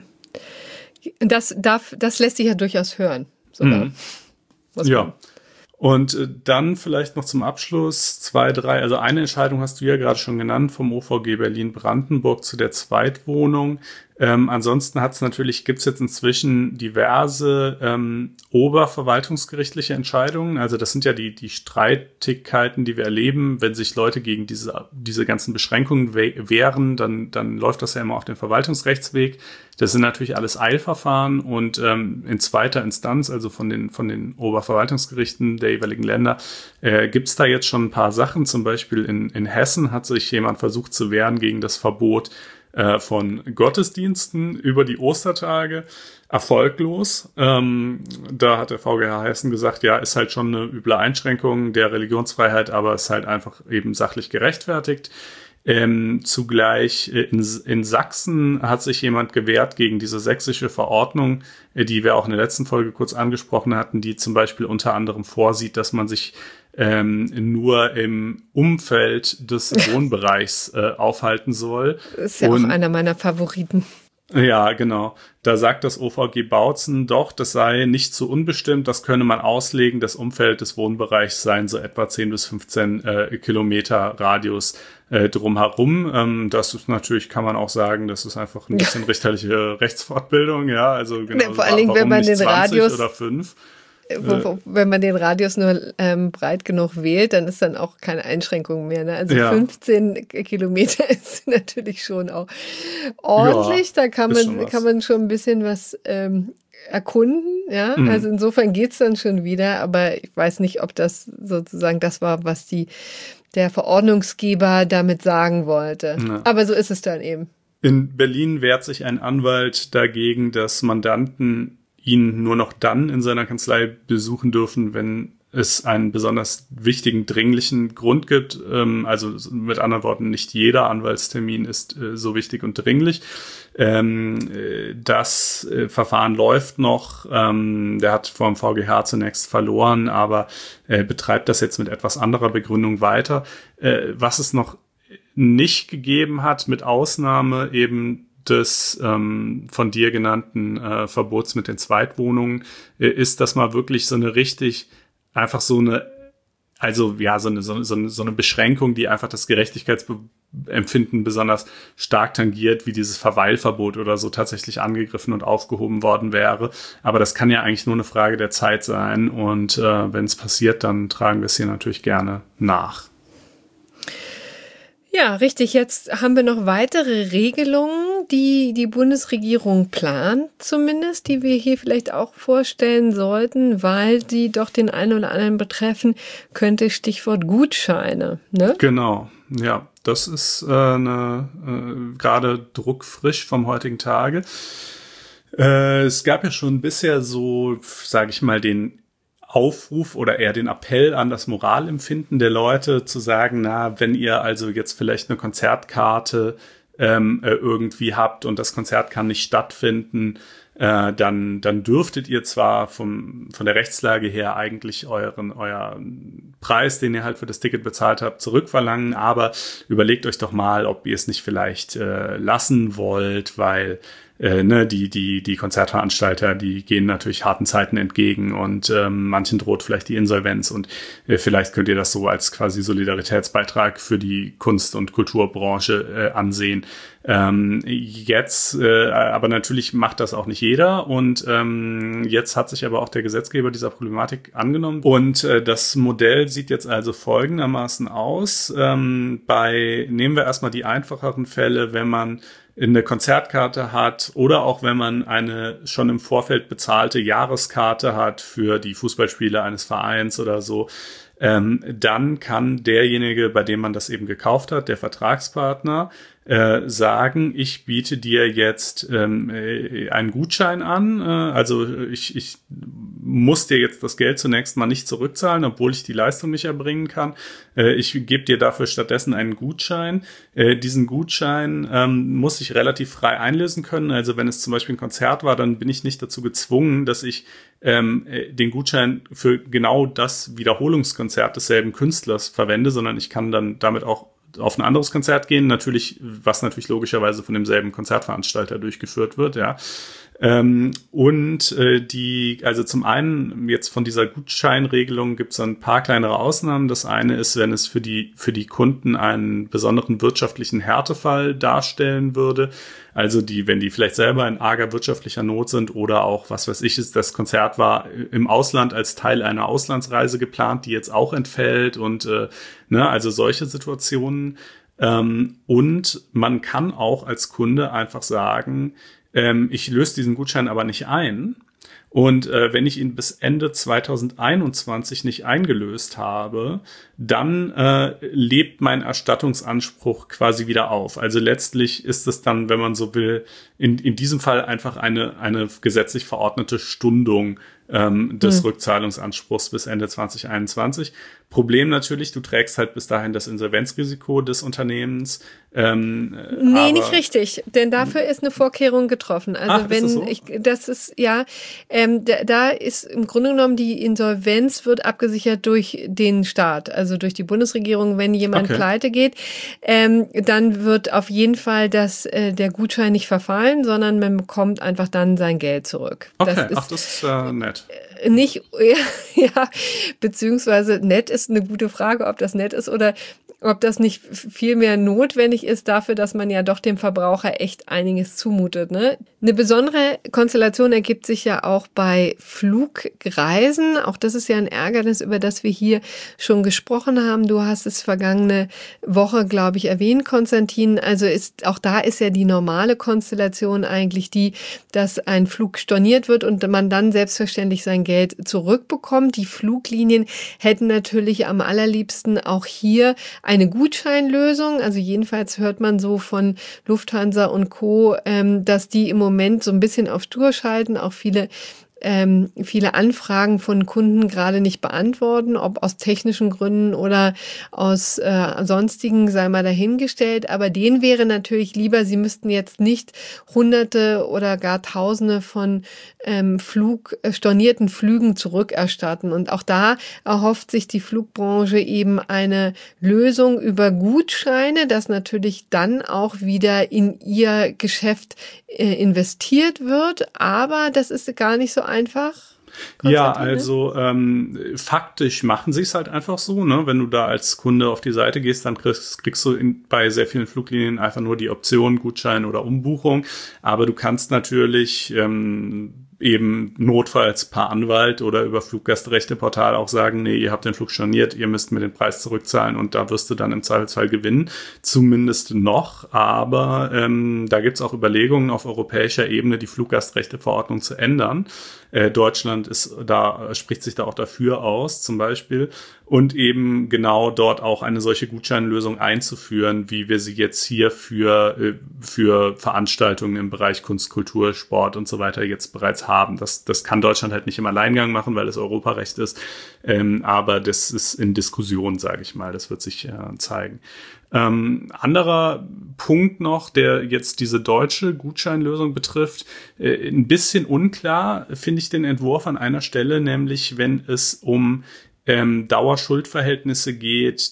das lässt sich ja durchaus hören. Sogar. Ja. Und dann vielleicht noch zum Abschluss 2, 3, also eine Entscheidung hast du ja gerade schon genannt vom OVG Berlin-Brandenburg zu der Zweitwohnung. Ansonsten gibt's jetzt inzwischen diverse oberverwaltungsgerichtliche Entscheidungen. Also das sind ja die Streitigkeiten, die wir erleben, wenn sich Leute gegen diese ganzen Beschränkungen wehren, dann läuft das ja immer auf den Verwaltungsrechtsweg. Das sind natürlich alles Eilverfahren und in zweiter Instanz, also von den Oberverwaltungsgerichten der jeweiligen Länder, gibt's da jetzt schon ein paar Sachen. Zum Beispiel in Hessen hat sich jemand versucht zu wehren gegen das Verbot von Gottesdiensten über die Ostertage, erfolglos. Da hat der VGH Hessen gesagt, ja, ist halt schon eine üble Einschränkung der Religionsfreiheit, aber ist halt einfach eben sachlich gerechtfertigt. Zugleich in Sachsen hat sich jemand gewehrt gegen diese sächsische Verordnung, die wir auch in der letzten Folge kurz angesprochen hatten, die zum Beispiel unter anderem vorsieht, dass man sich nur im Umfeld des Wohnbereichs aufhalten soll. Das ist ja auch einer meiner Favoriten. Ja, genau. Da sagt das OVG Bautzen doch, das sei nicht so unbestimmt, das könne man auslegen, das Umfeld des Wohnbereichs seien so etwa 10 bis 15 Kilometer Radius drumherum. Das ist natürlich, kann man auch sagen, das ist einfach ein bisschen richterliche Rechtsfortbildung, ja, also genau. Vor allen Dingen, wenn man den Radius oder 5. Wenn man den Radius nur breit genug wählt, dann ist dann auch keine Einschränkung mehr. Ne? Also 15 Kilometer ist natürlich schon auch ordentlich. Da kann man schon ein bisschen was erkunden. Ja? Also insofern geht's dann schon wieder. Aber ich weiß nicht, ob das sozusagen das war, was der Verordnungsgeber damit sagen wollte. Ja. Aber so ist es dann eben. In Berlin wehrt sich ein Anwalt dagegen, dass Mandanten ihn nur noch dann in seiner Kanzlei besuchen dürfen, wenn es einen besonders wichtigen, dringlichen Grund gibt. Also mit anderen Worten, nicht jeder Anwaltstermin ist so wichtig und dringlich. Das Verfahren läuft noch. Der hat vor dem VGH zunächst verloren, aber betreibt das jetzt mit etwas anderer Begründung weiter. Was es noch nicht gegeben hat, mit Ausnahme eben des von dir genannten Verbots mit den Zweitwohnungen, ist, dass mal wirklich so eine richtig, einfach so eine, also ja, so eine Beschränkung, die einfach das Gerechtigkeitsempfinden besonders stark tangiert, wie dieses Verweilverbot oder so tatsächlich angegriffen und aufgehoben worden wäre. Aber das kann ja eigentlich nur eine Frage der Zeit sein. Und wenn es passiert, dann tragen wir es hier natürlich gerne nach. Ja, richtig. Jetzt haben wir noch weitere Regelungen, die die Bundesregierung plant, zumindest, die wir hier vielleicht auch vorstellen sollten, weil sie doch den einen oder anderen betreffen könnte. Stichwort Gutscheine. Ne? Genau, ja. Das ist gerade druckfrisch vom heutigen Tage. Es gab ja schon bisher so, sage ich mal, den Aufruf oder eher den Appell an das Moralempfinden der Leute zu sagen, na, wenn ihr also jetzt vielleicht eine Konzertkarte irgendwie habt und das Konzert kann nicht stattfinden, dann dürftet ihr zwar von der Rechtslage her eigentlich euren Preis, den ihr halt für das Ticket bezahlt habt, zurückverlangen, aber überlegt euch doch mal, ob ihr es nicht vielleicht lassen wollt, weil die Konzertveranstalter, die gehen natürlich harten Zeiten entgegen und manchen droht vielleicht die Insolvenz und vielleicht könnt ihr das so als quasi Solidaritätsbeitrag für die Kunst- und Kulturbranche ansehen. Aber natürlich macht das auch nicht jeder und jetzt hat sich aber auch der Gesetzgeber dieser Problematik angenommen und das Modell sieht jetzt also folgendermaßen aus. Nehmen wir erstmal die einfacheren Fälle, wenn man eine Konzertkarte hat oder auch wenn man eine schon im Vorfeld bezahlte Jahreskarte hat für die Fußballspiele eines Vereins oder so, dann kann derjenige, bei dem man das eben gekauft hat, der Vertragspartner, sagen, ich biete dir jetzt einen Gutschein an, also ich muss dir jetzt das Geld zunächst mal nicht zurückzahlen, obwohl ich die Leistung nicht erbringen kann. Ich gebe dir dafür stattdessen einen Gutschein. Diesen Gutschein muss ich relativ frei einlösen können. Also wenn es zum Beispiel ein Konzert war, dann bin ich nicht dazu gezwungen, dass ich den Gutschein für genau das Wiederholungskonzert desselben Künstlers verwende, sondern ich kann dann damit auch auf ein anderes Konzert gehen, was natürlich logischerweise von demselben Konzertveranstalter durchgeführt wird, ja. Also zum einen jetzt von dieser Gutscheinregelung gibt es ein paar kleinere Ausnahmen. Das eine ist, wenn es für die Kunden einen besonderen wirtschaftlichen Härtefall darstellen würde. Also wenn die vielleicht selber in arger wirtschaftlicher Not sind oder auch, was weiß ich, das Konzert war im Ausland als Teil einer Auslandsreise geplant, die jetzt auch entfällt und also solche Situationen. Und man kann auch als Kunde einfach sagen, ich löse diesen Gutschein aber nicht ein. Und wenn ich ihn bis Ende 2021 nicht eingelöst habe, dann lebt mein Erstattungsanspruch quasi wieder auf. Also letztlich ist es dann, wenn man so will, in diesem Fall einfach eine gesetzlich verordnete Stundung des Rückzahlungsanspruchs bis Ende 2021. Problem natürlich, du trägst halt bis dahin das Insolvenzrisiko des Unternehmens. Nee, nicht richtig, denn dafür ist eine Vorkehrung getroffen. Also da ist im Grunde genommen die Insolvenz wird abgesichert durch den Staat, also durch die Bundesregierung. Wenn jemand pleite geht, dann wird auf jeden Fall der Gutschein nicht verfallen, sondern man bekommt einfach dann sein Geld zurück. Okay, das ist nett. Nicht, beziehungsweise nett ist eine gute Frage, ob das nett ist oder ob das nicht viel mehr notwendig ist dafür, dass man ja doch dem Verbraucher echt einiges zumutet, ne? Eine besondere Konstellation ergibt sich ja auch bei Flugreisen. Auch das ist ja ein Ärgernis, über das wir hier schon gesprochen haben. Du hast es vergangene Woche, glaube ich, erwähnt, Konstantin. Also auch da ist ja die normale Konstellation eigentlich die, dass ein Flug storniert wird und man dann selbstverständlich sein Geld zurückbekommt. Die Fluglinien hätten natürlich am allerliebsten auch hier eine Gutscheinlösung. Also jedenfalls hört man so von Lufthansa und Co., dass die im Moment so ein bisschen auf Tour schalten, auch viele Anfragen von Kunden gerade nicht beantworten, ob aus technischen Gründen oder aus sonstigen, sei mal dahingestellt. Aber denen wäre natürlich lieber, sie müssten jetzt nicht Hunderte oder gar Tausende von stornierten Flügen zurückerstatten. Und auch da erhofft sich die Flugbranche eben eine Lösung über Gutscheine, dass natürlich dann auch wieder in ihr Geschäft investiert wird. Aber das ist gar nicht so einfach. Ja, also faktisch machen sie es halt einfach so, ne? Wenn du da als Kunde auf die Seite gehst, dann kriegst du bei sehr vielen Fluglinien einfach nur die Option Gutschein oder Umbuchung. Aber du kannst natürlich eben notfalls per Anwalt oder über Fluggastrechteportal auch sagen, nee, ihr habt den Flug storniert, ihr müsst mir den Preis zurückzahlen und da wirst du dann im Zweifelsfall gewinnen, zumindest noch. Aber da gibt's auch Überlegungen auf europäischer Ebene, die Fluggastrechteverordnung zu ändern. Deutschland spricht sich da auch dafür aus, zum Beispiel. Und eben genau dort auch eine solche Gutscheinlösung einzuführen, wie wir sie jetzt hier für Veranstaltungen im Bereich Kunst, Kultur, Sport und so weiter jetzt bereits haben. Das kann Deutschland halt nicht im Alleingang machen, weil es Europarecht ist. Aber das ist in Diskussion, sage ich mal. Das wird sich zeigen. Anderer Punkt noch, der jetzt diese deutsche Gutscheinlösung betrifft, ein bisschen unklar finde ich den Entwurf an einer Stelle, nämlich wenn es um Dauerschuldverhältnisse geht,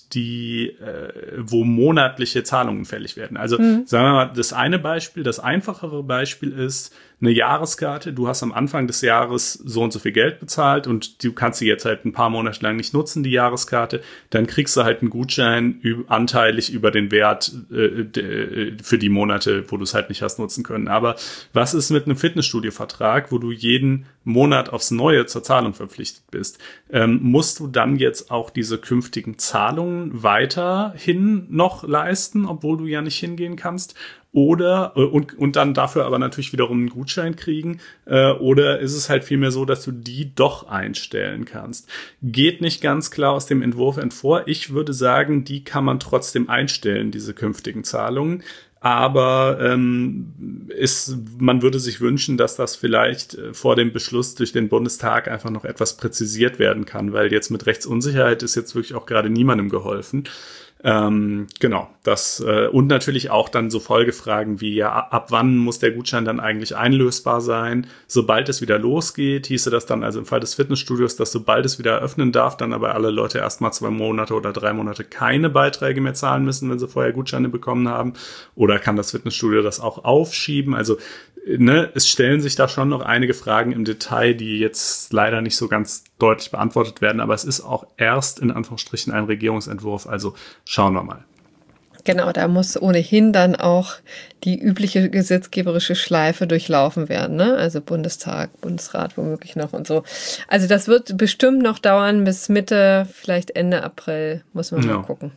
wo monatliche Zahlungen fällig werden. Also sagen wir mal, das einfachere Beispiel ist eine Jahreskarte. Du hast am Anfang des Jahres so und so viel Geld bezahlt und du kannst sie jetzt halt ein paar Monate lang nicht nutzen, die Jahreskarte. Dann kriegst du halt einen Gutschein anteilig über den Wert für die Monate, wo du es halt nicht hast nutzen können. Aber was ist mit einem Fitnessstudio-Vertrag, wo du jeden Monat aufs Neue zur Zahlung verpflichtet bist? Musst du dann jetzt auch diese künftigen Zahlungen weiterhin noch leisten, obwohl du ja nicht hingehen kannst? Oder und dann dafür aber natürlich wiederum einen Gutschein kriegen, oder ist es halt vielmehr so, dass du die doch einstellen kannst? Geht nicht ganz klar aus dem Entwurf hervor. Ich würde sagen, die kann man trotzdem einstellen, diese künftigen Zahlungen. Aber man würde sich wünschen, dass das vielleicht vor dem Beschluss durch den Bundestag einfach noch etwas präzisiert werden kann, weil jetzt mit Rechtsunsicherheit ist jetzt wirklich auch gerade niemandem geholfen. Genau, das und natürlich auch dann so Folgefragen wie, ja, ab wann muss der Gutschein dann eigentlich einlösbar sein? Sobald es wieder losgeht, hieße das dann also im Fall des Fitnessstudios, dass sobald es wieder eröffnen darf, dann aber alle Leute erstmal 2 Monate oder 3 Monate keine Beiträge mehr zahlen müssen, wenn sie vorher Gutscheine bekommen haben? Oder kann das Fitnessstudio das auch aufschieben? Also es stellen sich da schon noch einige Fragen im Detail, die jetzt leider nicht so ganz deutlich beantwortet werden, aber es ist auch erst in Anführungsstrichen ein Regierungsentwurf, also schauen wir mal. Genau, da muss ohnehin dann auch die übliche gesetzgeberische Schleife durchlaufen werden, ne? Also Bundestag, Bundesrat womöglich noch und so. Also das wird bestimmt noch dauern bis Mitte, vielleicht Ende April, muss man mal gucken.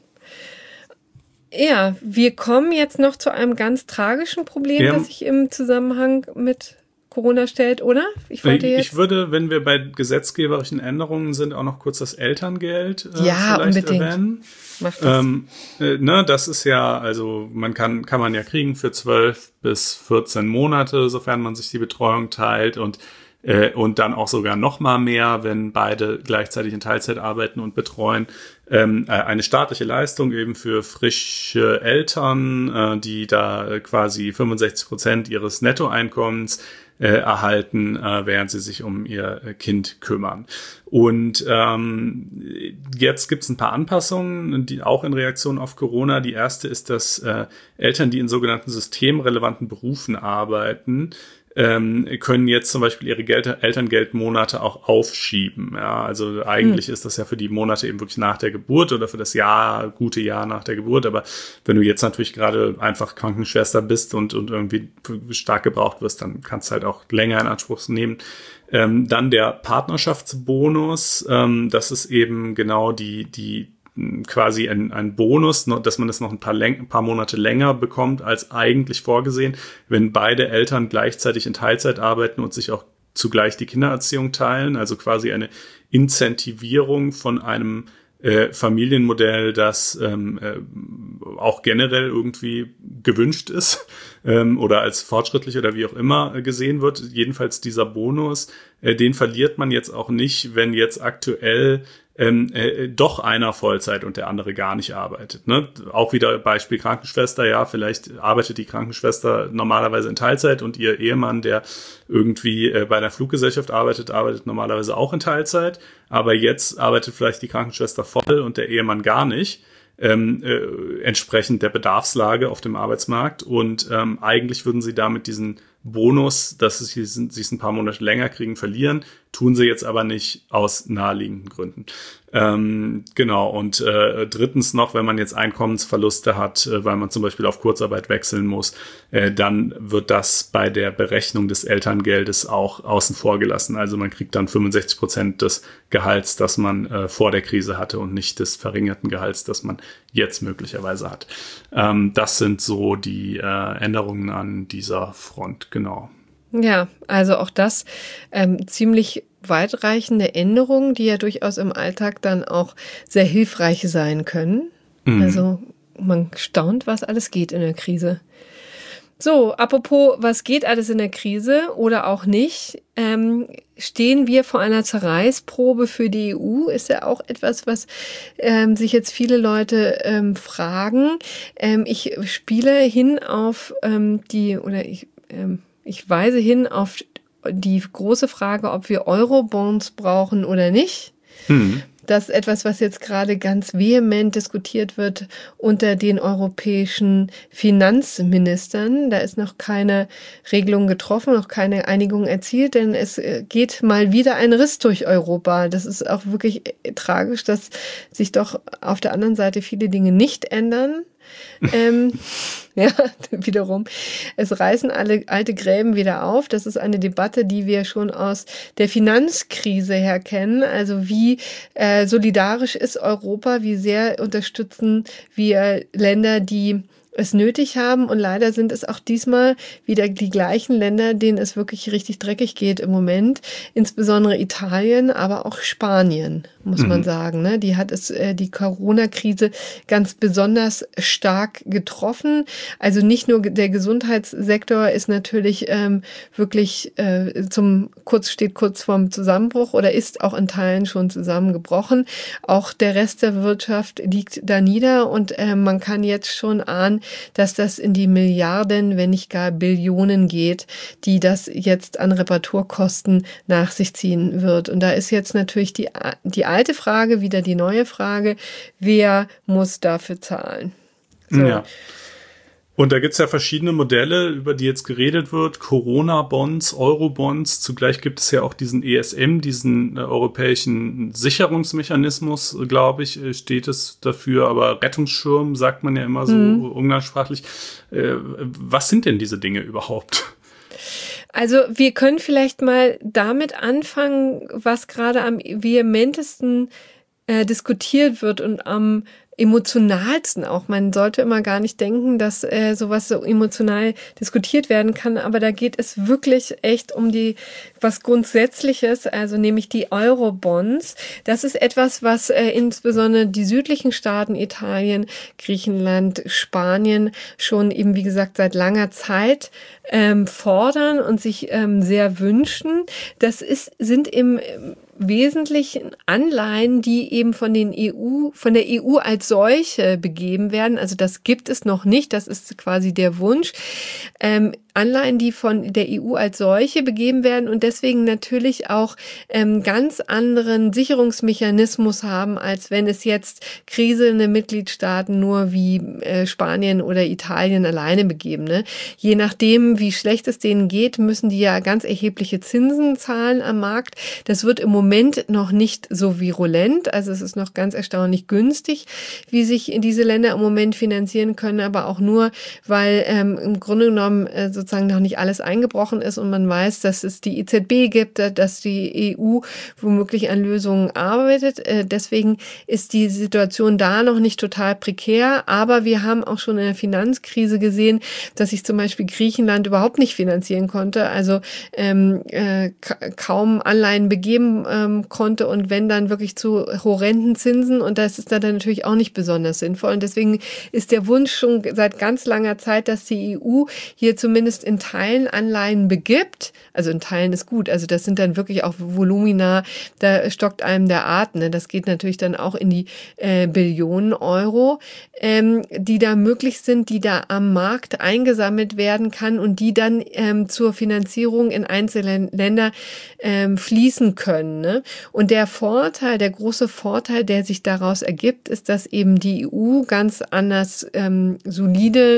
Ja, wir kommen jetzt noch zu einem ganz tragischen Problem, das sich im Zusammenhang mit Corona stellt, oder? Ich würde, wenn wir bei gesetzgeberischen Änderungen sind, auch noch kurz das Elterngeld vielleicht unbedingt erwähnen. Macht das. Das ist ja, also kann man ja kriegen für 12 bis 14 Monate, sofern man sich die Betreuung teilt. Und und dann auch sogar noch mal mehr, wenn beide gleichzeitig in Teilzeit arbeiten und betreuen. Eine staatliche Leistung eben für frische Eltern, die da quasi 65% ihres Nettoeinkommens erhalten, während sie sich um ihr Kind kümmern. Und jetzt gibt es ein paar Anpassungen, die auch in Reaktion auf Corona. Die erste ist, dass Eltern, die in sogenannten systemrelevanten Berufen arbeiten, können jetzt zum Beispiel ihre Elterngeldmonate auch aufschieben. Ja, also eigentlich ist das ja für die Monate eben wirklich nach der Geburt oder für das gute Jahr nach der Geburt. Aber wenn du jetzt natürlich gerade einfach Krankenschwester bist und irgendwie stark gebraucht wirst, dann kannst du halt auch länger in Anspruch nehmen. Dann der Partnerschaftsbonus. Das ist eben genau die quasi ein Bonus, dass man das noch ein paar Monate länger bekommt als eigentlich vorgesehen, wenn beide Eltern gleichzeitig in Teilzeit arbeiten und sich auch zugleich die Kindererziehung teilen, also quasi eine Incentivierung von einem Familienmodell, das auch generell irgendwie gewünscht ist oder als fortschrittlich oder wie auch immer gesehen wird. Jedenfalls dieser Bonus, den verliert man jetzt auch nicht, wenn jetzt aktuell doch einer Vollzeit und der andere gar nicht arbeitet. Ne? Auch wieder Beispiel Krankenschwester, ja, vielleicht arbeitet die Krankenschwester normalerweise in Teilzeit und ihr Ehemann, der irgendwie bei einer Fluggesellschaft arbeitet normalerweise auch in Teilzeit, aber jetzt arbeitet vielleicht die Krankenschwester voll und der Ehemann gar nicht. Entsprechend der Bedarfslage auf dem Arbeitsmarkt und eigentlich würden sie damit diesen Bonus, dass sie es ein paar Monate länger kriegen, verlieren, tun sie jetzt aber nicht aus naheliegenden Gründen. Genau, und drittens noch, wenn man jetzt Einkommensverluste hat, weil man zum Beispiel auf Kurzarbeit wechseln muss, dann wird das bei der Berechnung des Elterngeldes auch außen vor gelassen. Also man kriegt dann 65% des Gehalts, das man vor der Krise hatte und nicht des verringerten Gehalts, das man jetzt möglicherweise hat. Das sind so die Änderungen an dieser Front, genau. Ja, also auch das ziemlich weitreichende Änderungen, die ja durchaus im Alltag dann auch sehr hilfreich sein können. Mhm. Also man staunt, was alles geht in der Krise. So, apropos, was geht alles in der Krise oder auch nicht, stehen wir vor einer Zerreißprobe für die EU? Ist ja auch etwas, was sich jetzt viele Leute fragen. Ich spiele hin auf ich weise hin auf die große Frage, ob wir Eurobonds brauchen oder nicht. Mhm. Das ist etwas, was jetzt gerade ganz vehement diskutiert wird unter den europäischen Finanzministern. Da ist noch keine Regelung getroffen, noch keine Einigung erzielt, denn es geht mal wieder ein Riss durch Europa. Das ist auch wirklich tragisch, dass sich doch auf der anderen Seite viele Dinge nicht ändern. Ja, wiederum. Es reißen alle alte Gräben wieder auf. Das ist eine Debatte, die wir schon aus der Finanzkrise her kennen. Also wie solidarisch ist Europa, wie sehr unterstützen wir Länder, die es nötig haben. Und leider sind es auch diesmal wieder die gleichen Länder, denen es wirklich richtig dreckig geht im Moment. Insbesondere Italien, aber auch Spanien, muss man sagen. Ne? Die hat die Corona-Krise ganz besonders stark getroffen. Also nicht nur der Gesundheitssektor ist natürlich wirklich steht kurz vorm Zusammenbruch oder ist auch in Teilen schon zusammengebrochen. Auch der Rest der Wirtschaft liegt da nieder und man kann jetzt schon ahnen, dass das in die Milliarden, wenn nicht gar Billionen geht, die das jetzt an Reparaturkosten nach sich ziehen wird. Und da ist jetzt natürlich die alte Frage, wieder die neue Frage, wer muss dafür zahlen? So. Ja. Und da gibt's ja verschiedene Modelle, über die jetzt geredet wird. Corona-Bonds, Euro-Bonds. Zugleich gibt es ja auch diesen ESM, diesen europäischen Sicherungsmechanismus, glaube ich, steht es dafür. Aber Rettungsschirm sagt man ja immer so umgangssprachlich. Was sind denn diese Dinge überhaupt? Also wir können vielleicht mal damit anfangen, was gerade am vehementesten diskutiert wird und am emotionalsten auch. Man sollte immer gar nicht denken, dass sowas so emotional diskutiert werden kann, aber da geht es wirklich echt um was Grundsätzliches, also nämlich die Eurobonds. Das ist etwas, was insbesondere die südlichen Staaten, Italien, Griechenland, Spanien schon eben, wie gesagt, seit langer Zeit fordern und sich sehr wünschen. Das sind im Wesentlichen Anleihen, die eben von der EU als solche begeben werden. Also das gibt es noch nicht, das ist quasi der Wunsch. Anleihen, die von der EU als solche begeben werden und deswegen natürlich auch ganz anderen Sicherungsmechanismus haben, als wenn es jetzt kriselnde Mitgliedstaaten nur wie Spanien oder Italien alleine begeben. Ne? Je nachdem, wie schlecht es denen geht, müssen die ja ganz erhebliche Zinsen zahlen am Markt. Das wird im Moment noch nicht so virulent, also es ist noch ganz erstaunlich günstig, wie sich diese Länder im Moment finanzieren können, aber auch nur, weil im Grunde genommen sozusagen noch nicht alles eingebrochen ist und man weiß, dass es die EZB gibt, dass die EU womöglich an Lösungen arbeitet. Deswegen ist die Situation da noch nicht total prekär, aber wir haben auch schon in der Finanzkrise gesehen, dass sich zum Beispiel Griechenland überhaupt nicht finanzieren konnte, also kaum Anleihen begeben konnte und wenn dann wirklich zu horrenden Zinsen und das ist dann natürlich auch nicht besonders sinnvoll und deswegen ist der Wunsch schon seit ganz langer Zeit, dass die EU hier zumindest in Teilen Anleihen begibt, also in Teilen ist gut, also das sind dann wirklich auch Volumina, da stockt einem der Atem, ne? Das geht natürlich dann auch in die Billionen Euro, die da möglich sind, die da am Markt eingesammelt werden kann und die dann zur Finanzierung in einzelnen Länder fließen können. Ne? Und der große Vorteil, der sich daraus ergibt, ist, dass eben die EU ganz anders solide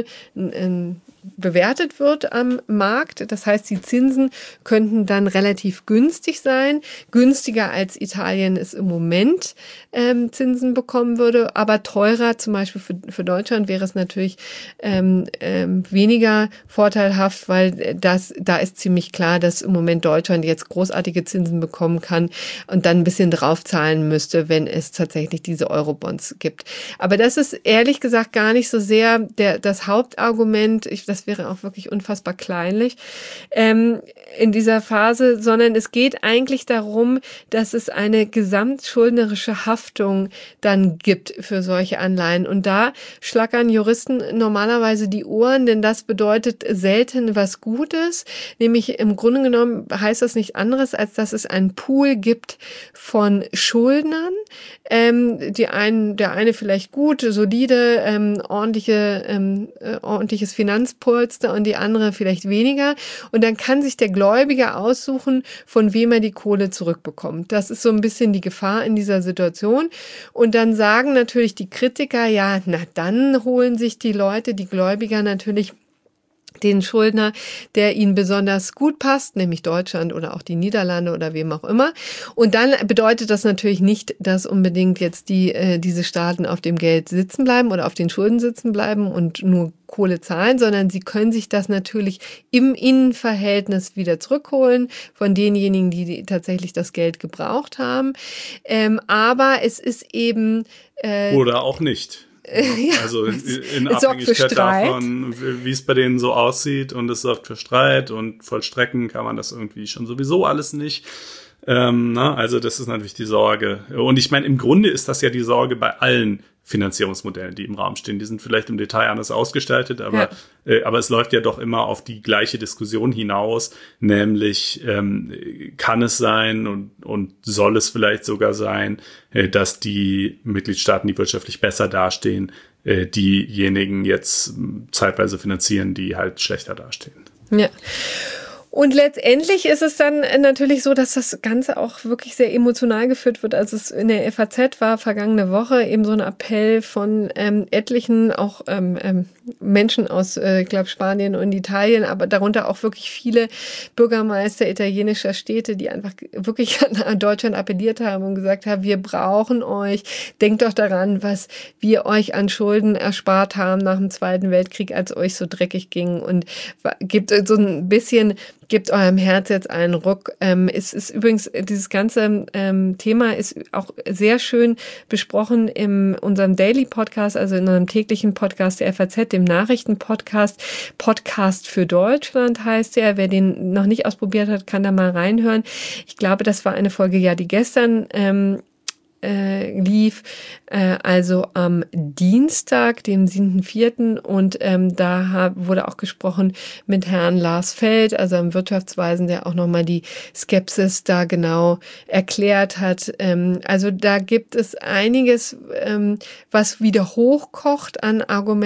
bewertet wird am Markt. Das heißt, die Zinsen könnten dann relativ günstig sein, günstiger als Italien es im Moment Zinsen bekommen würde, aber teurer, zum Beispiel für Deutschland wäre es natürlich weniger vorteilhaft, weil da ist ziemlich klar, dass im Moment Deutschland jetzt großartige Zinsen bekommen kann und dann ein bisschen draufzahlen müsste, wenn es tatsächlich diese Eurobonds gibt. Aber das ist ehrlich gesagt gar nicht so sehr das Hauptargument, das wäre auch wirklich unfassbar kleinlich in dieser Phase, sondern es geht eigentlich darum, dass es eine gesamtschuldnerische Haftung dann gibt für solche Anleihen. Und da schlackern Juristen normalerweise die Ohren, denn das bedeutet selten was Gutes. Nämlich im Grunde genommen heißt das nicht anderes, als dass es einen Pool gibt von Schuldnern. Der eine vielleicht gut, solide, ordentliches Finanzpolster und die andere vielleicht weniger. Und dann kann sich der Gläubiger aussuchen, von wem er die Kohle zurückbekommt. Das ist so ein bisschen die Gefahr in dieser Situation. Und dann sagen natürlich die Kritiker, ja, na dann holen sich die Gläubiger natürlich den Schuldner, der ihnen besonders gut passt, nämlich Deutschland oder auch die Niederlande oder wem auch immer. Und dann bedeutet das natürlich nicht, dass unbedingt jetzt diese Staaten auf dem Geld sitzen bleiben oder auf den Schulden sitzen bleiben und nur Kohle zahlen, sondern sie können sich das natürlich im Innenverhältnis wieder zurückholen von denjenigen, die tatsächlich das Geld gebraucht haben. Aber es ist eben oder auch nicht. Ja, also in Abhängigkeit davon, wie es bei denen so aussieht und es sorgt für Streit und vollstrecken kann man das irgendwie schon sowieso alles nicht. Also das ist natürlich die Sorge. Und ich meine, im Grunde ist das ja die Sorge bei allen Finanzierungsmodellen, die im Raum stehen. Die sind vielleicht im Detail anders ausgestaltet, aber es läuft ja doch immer auf die gleiche Diskussion hinaus, nämlich kann es sein und soll es vielleicht sogar sein, dass die Mitgliedstaaten, die wirtschaftlich besser dastehen, diejenigen jetzt zeitweise finanzieren, die halt schlechter dastehen. Ja. Und letztendlich ist es dann natürlich so, dass das Ganze auch wirklich sehr emotional geführt wird. Also es in der FAZ war vergangene Woche eben so ein Appell von etlichen, auch Menschen aus, ich glaube, Spanien und Italien, aber darunter auch wirklich viele Bürgermeister italienischer Städte, die einfach wirklich an Deutschland appelliert haben und gesagt haben, wir brauchen euch, denkt doch daran, was wir euch an Schulden erspart haben nach dem Zweiten Weltkrieg, als euch so dreckig ging und gibt so ein bisschen gebt eurem Herz jetzt einen Ruck. Es ist übrigens, dieses ganze Thema ist auch sehr schön besprochen in unserem Daily Podcast, also in unserem täglichen Podcast der FAZ, dem Nachrichtenpodcast. Podcast für Deutschland heißt der. Wer den noch nicht ausprobiert hat, kann da mal reinhören. Ich glaube, das war eine Folge, ja, die gestern lief, also am Dienstag, dem 7.4. und da wurde auch gesprochen mit Herrn Lars Feld, also einem Wirtschaftsweisen, der auch nochmal die Skepsis da genau erklärt hat. Also da gibt es einiges, was wieder hochkocht an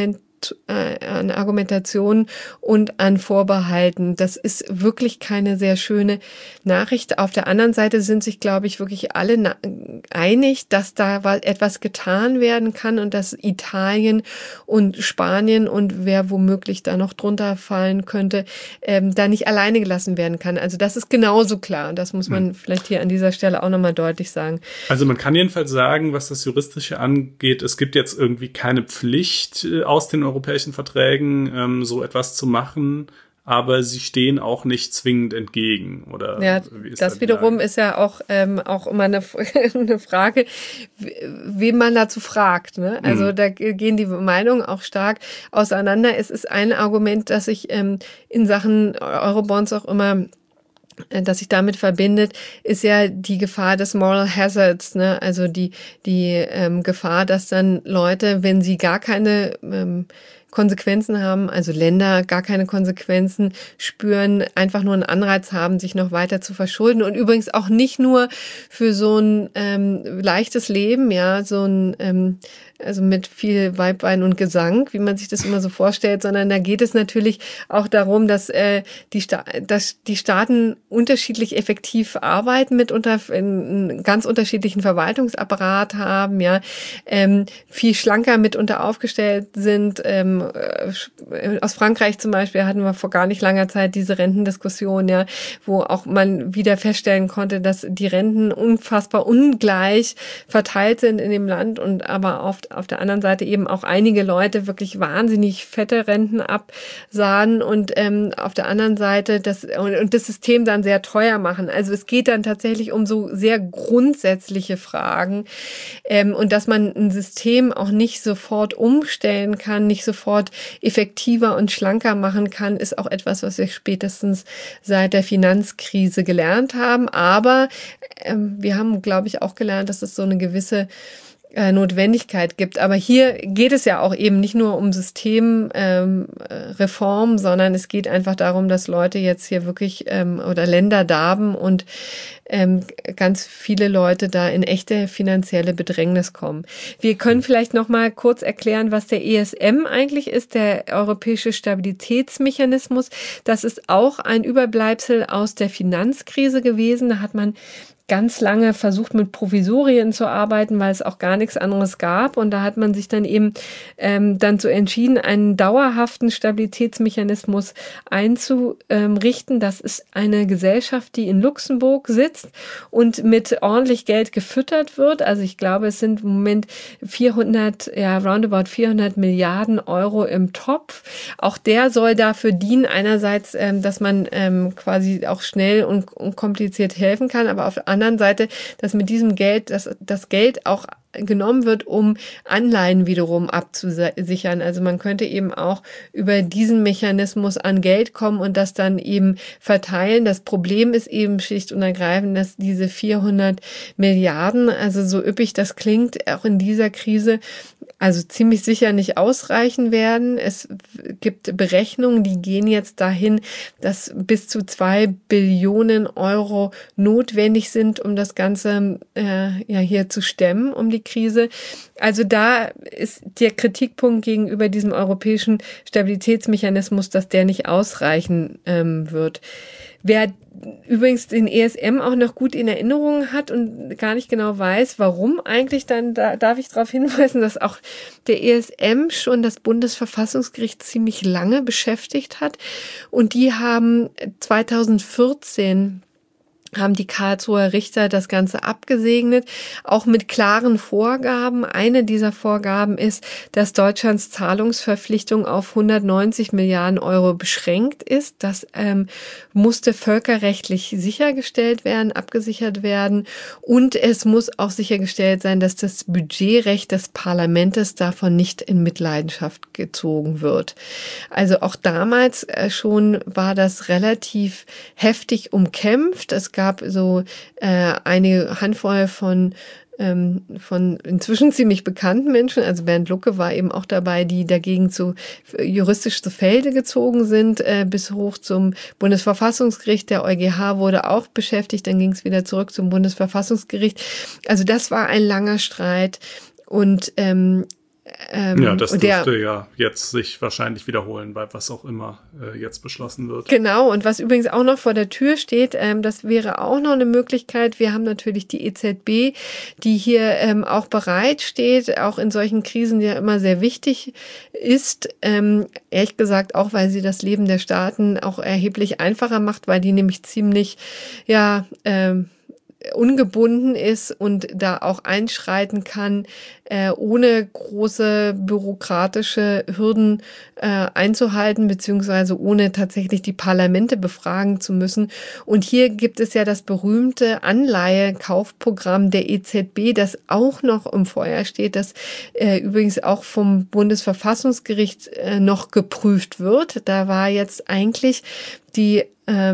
Argumentation und an Vorbehalten. Das ist wirklich keine sehr schöne Nachricht. Auf der anderen Seite sind sich, glaube ich, wirklich alle einig, dass da etwas getan werden kann und dass Italien und Spanien und wer womöglich da noch drunter fallen könnte, da nicht alleine gelassen werden kann. Also das ist genauso klar. Das muss man vielleicht hier an dieser Stelle auch nochmal deutlich sagen. Also man kann jedenfalls sagen, was das Juristische angeht, es gibt jetzt irgendwie keine Pflicht aus den europäischen Verträgen, so etwas zu machen, aber sie stehen auch nicht zwingend entgegen, oder? Ja, das wiederum ist ja auch immer eine Frage, wen man dazu fragt, ne? Also da gehen die Meinungen auch stark auseinander. Es ist ein Argument, das sich in Sachen Eurobonds auch immer das sich damit verbindet, ist ja die Gefahr des Moral Hazards, ne? Also die Gefahr, dass dann Leute, wenn sie gar keine Konsequenzen haben, also Länder gar keine Konsequenzen spüren, einfach nur einen Anreiz haben, sich noch weiter zu verschulden und übrigens auch nicht nur für so ein leichtes Leben, ja, so ein also mit viel Weibwein und Gesang, wie man sich das immer so vorstellt, sondern da geht es natürlich auch darum, dass die Staaten unterschiedlich effektiv arbeiten, mitunter einen ganz unterschiedlichen Verwaltungsapparat haben, ja, viel schlanker mitunter aufgestellt sind. Aus Frankreich zum Beispiel hatten wir vor gar nicht langer Zeit diese Rentendiskussion, ja, wo auch man wieder feststellen konnte, dass die Renten unfassbar ungleich verteilt sind in dem Land und aber auf der anderen Seite eben auch einige Leute wirklich wahnsinnig fette Renten absahen und auf der anderen Seite das System dann sehr teuer machen. Also es geht dann tatsächlich um so sehr grundsätzliche Fragen und dass man ein System auch nicht sofort umstellen kann, nicht sofort effektiver und schlanker machen kann, ist auch etwas, was wir spätestens seit der Finanzkrise gelernt haben. Aber wir haben, glaube ich, auch gelernt, dass es so eine gewisse Notwendigkeit gibt. Aber hier geht es ja auch eben nicht nur um Systemreform, sondern es geht einfach darum, dass Leute jetzt hier wirklich oder Länder darben und ganz viele Leute da in echte finanzielle Bedrängnis kommen. Wir können vielleicht noch mal kurz erklären, was der ESM eigentlich ist, der Europäische Stabilitätsmechanismus. Das ist auch ein Überbleibsel aus der Finanzkrise gewesen. Da hat man ganz lange versucht, mit Provisorien zu arbeiten, weil es auch gar nichts anderes gab. Und da hat man sich dann eben dann so entschieden, einen dauerhaften Stabilitätsmechanismus einzurichten. Das ist eine Gesellschaft, die in Luxemburg sitzt und mit ordentlich Geld gefüttert wird. Also ich glaube, es sind im Moment roundabout 400 Milliarden Euro im Topf. Auch der soll dafür dienen, einerseits, dass man quasi auch schnell und unkompliziert helfen kann, aber auf der anderen Seite, dass mit diesem Geld, das Geld auch genommen wird, um Anleihen wiederum abzusichern. Also man könnte eben auch über diesen Mechanismus an Geld kommen und das dann eben verteilen. Das Problem ist eben schlicht und ergreifend, dass diese 400 Milliarden, also so üppig das klingt, auch in dieser Krise also ziemlich sicher nicht ausreichen werden. Es gibt Berechnungen, die gehen jetzt dahin, dass bis zu 2 Billionen Euro notwendig sind, um das Ganze hier zu stemmen, um die Krise. Also da ist der Kritikpunkt gegenüber diesem europäischen Stabilitätsmechanismus, dass der nicht ausreichen wird. Wer übrigens den ESM auch noch gut in Erinnerung hat und gar nicht genau weiß, warum eigentlich, dann darf ich darauf hinweisen, dass auch der ESM schon das Bundesverfassungsgericht ziemlich lange beschäftigt hat. Und die haben 2014 haben die Karlsruher Richter das Ganze abgesegnet, auch mit klaren Vorgaben. Eine dieser Vorgaben ist, dass Deutschlands Zahlungsverpflichtung auf 190 Milliarden Euro beschränkt ist. Das musste völkerrechtlich sichergestellt werden, abgesichert werden. Und es muss auch sichergestellt sein, dass das Budgetrecht des Parlaments davon nicht in Mitleidenschaft gezogen wird. Also auch damals schon war das relativ heftig umkämpft. Es gab so eine Handvoll von inzwischen ziemlich bekannten Menschen, also Bernd Lucke war eben auch dabei, die dagegen juristisch zu Felde gezogen sind, bis hoch zum Bundesverfassungsgericht. Der EuGH wurde auch beschäftigt, dann ging es wieder zurück zum Bundesverfassungsgericht. Also das war ein langer Streit und ja, das dürfte ja jetzt sich wahrscheinlich wiederholen, bei was auch immer jetzt beschlossen wird. Genau, und was übrigens auch noch vor der Tür steht, das wäre auch noch eine Möglichkeit. Wir haben natürlich die EZB, die hier auch bereit steht, auch in solchen Krisen, die ja immer sehr wichtig ist. Ehrlich gesagt auch, weil sie das Leben der Staaten auch erheblich einfacher macht, weil die nämlich ziemlich, ungebunden ist und da auch einschreiten kann, ohne große bürokratische Hürden einzuhalten, beziehungsweise ohne tatsächlich die Parlamente befragen zu müssen. Und hier gibt es ja das berühmte Anleihe-Kaufprogramm der EZB, das auch noch im Feuer steht, das übrigens auch vom Bundesverfassungsgericht noch geprüft wird. Da war jetzt eigentlich die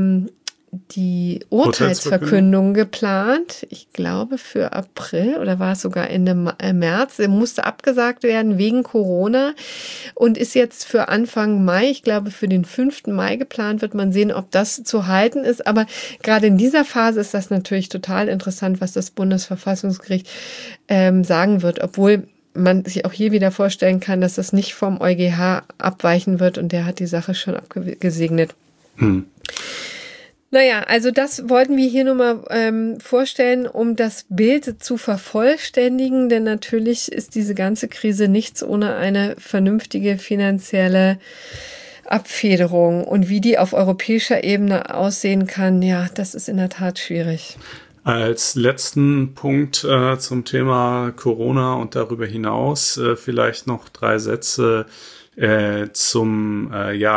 Urteilsverkündung geplant, ich glaube für April oder war es sogar Ende März, musste abgesagt werden wegen Corona und ist jetzt für Anfang Mai, ich glaube für den 5. Mai geplant, wird man sehen, ob das zu halten ist, aber gerade in dieser Phase ist das natürlich total interessant, was das Bundesverfassungsgericht sagen wird, obwohl man sich auch hier wieder vorstellen kann, dass das nicht vom EuGH abweichen wird und der hat die Sache schon abgesegnet. Naja, also das wollten wir hier nur mal vorstellen, um das Bild zu vervollständigen, denn natürlich ist diese ganze Krise nichts ohne eine vernünftige finanzielle Abfederung. Und wie die auf europäischer Ebene aussehen kann, ja, das ist in der Tat schwierig. Als letzten Punkt zum Thema Corona und darüber hinaus vielleicht noch 3 Sätze zu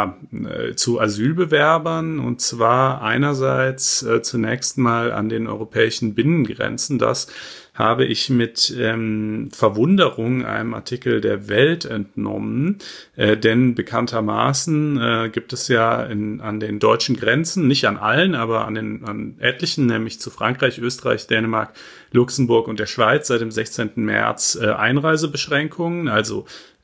Asylbewerbern, und zwar einerseits zunächst mal an den europäischen Binnengrenzen. Das habe ich mit Verwunderung einem Artikel der Welt entnommen, denn bekanntermaßen gibt es ja an den deutschen Grenzen, nicht an allen, aber an etlichen, nämlich zu Frankreich, Österreich, Dänemark, Luxemburg und der Schweiz seit dem 16. März Einreisebeschränkungen, also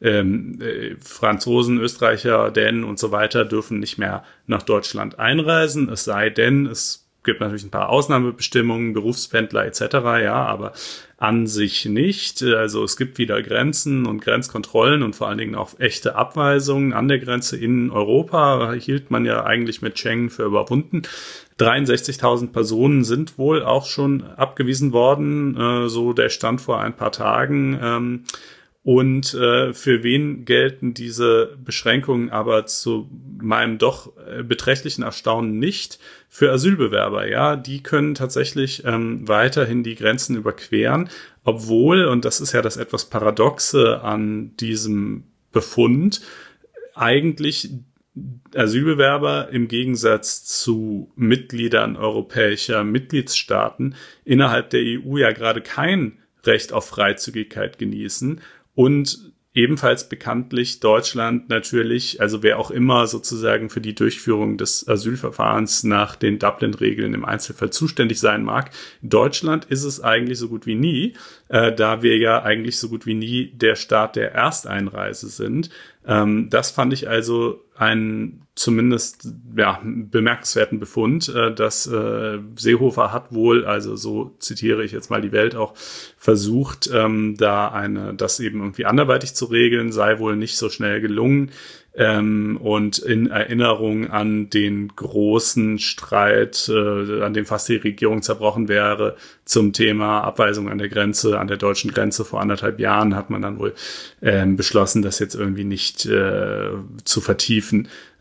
Franzosen, Österreicher, Dänen und so weiter dürfen nicht mehr nach Deutschland einreisen, es sei denn, es gibt natürlich ein paar Ausnahmebestimmungen, Berufspendler etc., ja, aber an sich nicht. Also es gibt wieder Grenzen und Grenzkontrollen und vor allen Dingen auch echte Abweisungen an der Grenze in Europa. Hielt man ja eigentlich mit Schengen für überwunden. 63.000 Personen sind wohl auch schon abgewiesen worden, so der Stand vor ein paar Tagen. Und für wen gelten diese Beschränkungen aber zu meinem doch beträchtlichen Erstaunen nicht? Für Asylbewerber, ja, die können tatsächlich weiterhin die Grenzen überqueren, obwohl, und das ist ja das etwas Paradoxe an diesem Befund, eigentlich Asylbewerber im Gegensatz zu Mitgliedern europäischer Mitgliedstaaten innerhalb der EU ja gerade kein Recht auf Freizügigkeit genießen. Und ebenfalls bekanntlich Deutschland natürlich, also wer auch immer sozusagen für die Durchführung des Asylverfahrens nach den Dublin-Regeln im Einzelfall zuständig sein mag. In Deutschland ist es eigentlich so gut wie nie, da wir ja eigentlich so gut wie nie der Staat der Ersteinreise sind. Das fand ich also einen zumindest bemerkenswerten Befund. Dass Seehofer hat wohl, also so zitiere ich jetzt mal die Welt auch, versucht, das eben irgendwie anderweitig zu regeln, sei wohl nicht so schnell gelungen. Und in Erinnerung an den großen Streit, an dem fast die Regierung zerbrochen wäre, zum Thema Abweisung an der Grenze, an der deutschen Grenze vor 1,5 Jahren, hat man dann wohl beschlossen, das jetzt irgendwie nicht zu vertiefen.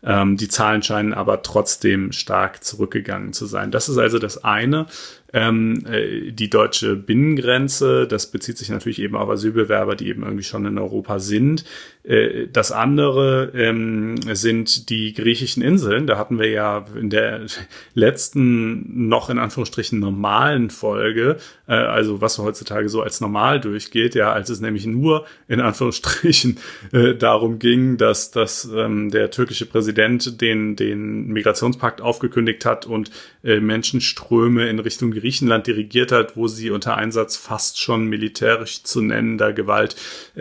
Die Zahlen scheinen aber trotzdem stark zurückgegangen zu sein. Das ist also das eine. Die deutsche Binnengrenze, das bezieht sich natürlich eben auf Asylbewerber, die eben irgendwie schon in Europa sind. Das andere sind die griechischen Inseln. Da hatten wir ja in der letzten noch in Anführungsstrichen normalen Folge, also was heutzutage so als normal durchgeht, ja, als es nämlich nur in Anführungsstrichen darum ging, dass der türkische Präsident den Migrationspakt aufgekündigt hat und Menschenströme in Richtung Griechenland dirigiert hat, wo sie unter Einsatz fast schon militärisch zu nennender Gewalt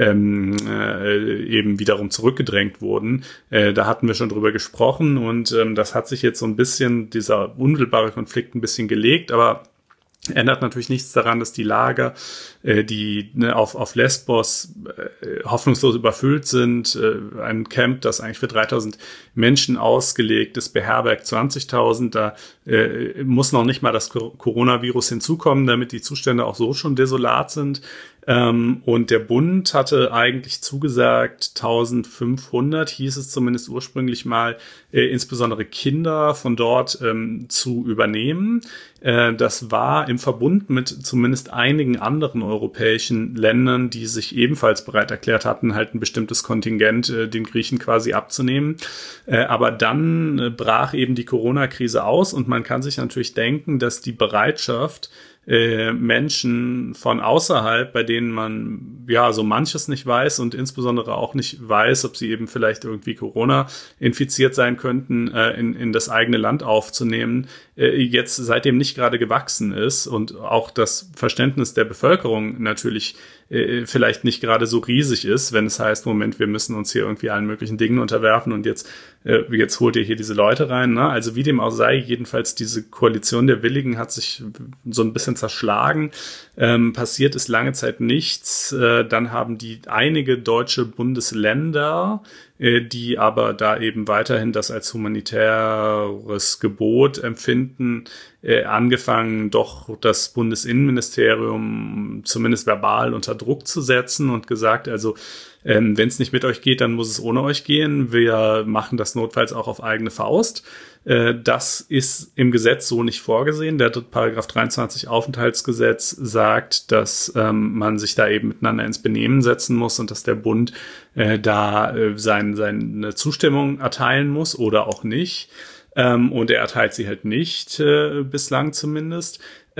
eben wiederum zurückgedrängt wurden. Da hatten wir schon drüber gesprochen und das hat sich jetzt so ein bisschen, dieser unmittelbare Konflikt ein bisschen gelegt, aber ändert natürlich nichts daran, dass die Lager, die auf Lesbos hoffnungslos überfüllt sind. Ein Camp, das eigentlich für 3.000 Menschen ausgelegt ist, beherbergt 20.000. Da muss noch nicht mal das Coronavirus hinzukommen, damit die Zustände auch so schon desolat sind. Und der Bund hatte eigentlich zugesagt, 1.500, hieß es zumindest ursprünglich mal, insbesondere Kinder von dort zu übernehmen. Das war im Verbund mit zumindest einigen anderen europäischen Ländern, die sich ebenfalls bereit erklärt hatten, halt ein bestimmtes Kontingent den Griechen quasi abzunehmen. Aber dann brach eben die Corona-Krise aus und man kann sich natürlich denken, dass die Bereitschaft, Menschen von außerhalb, bei denen man ja so manches nicht weiß und insbesondere auch nicht weiß, ob sie eben vielleicht irgendwie Corona infiziert sein könnten, in das eigene Land aufzunehmen, jetzt seitdem nicht gerade gewachsen ist und auch das Verständnis der Bevölkerung natürlich vielleicht nicht gerade so riesig ist, wenn es heißt, Moment, wir müssen uns hier irgendwie allen möglichen Dingen unterwerfen und jetzt holt ihr hier diese Leute rein. Ne? Also wie dem auch sei, jedenfalls diese Koalition der Willigen hat sich so ein bisschen zerschlagen. Passiert ist lange Zeit nichts. Dann haben die einige deutsche Bundesländer, die aber da eben weiterhin das als humanitäres Gebot empfinden, angefangen, doch das Bundesinnenministerium zumindest verbal unter Druck zu setzen und gesagt, also wenn es nicht mit euch geht, dann muss es ohne euch gehen. Wir machen das notfalls auch auf eigene Faust. Das ist im Gesetz so nicht vorgesehen. Der Paragraph 23 Aufenthaltsgesetz sagt, dass man sich da eben miteinander ins Benehmen setzen muss und dass der Bund da seine Zustimmung erteilen muss oder auch nicht. Und er erteilt sie halt nicht, bislang zumindest.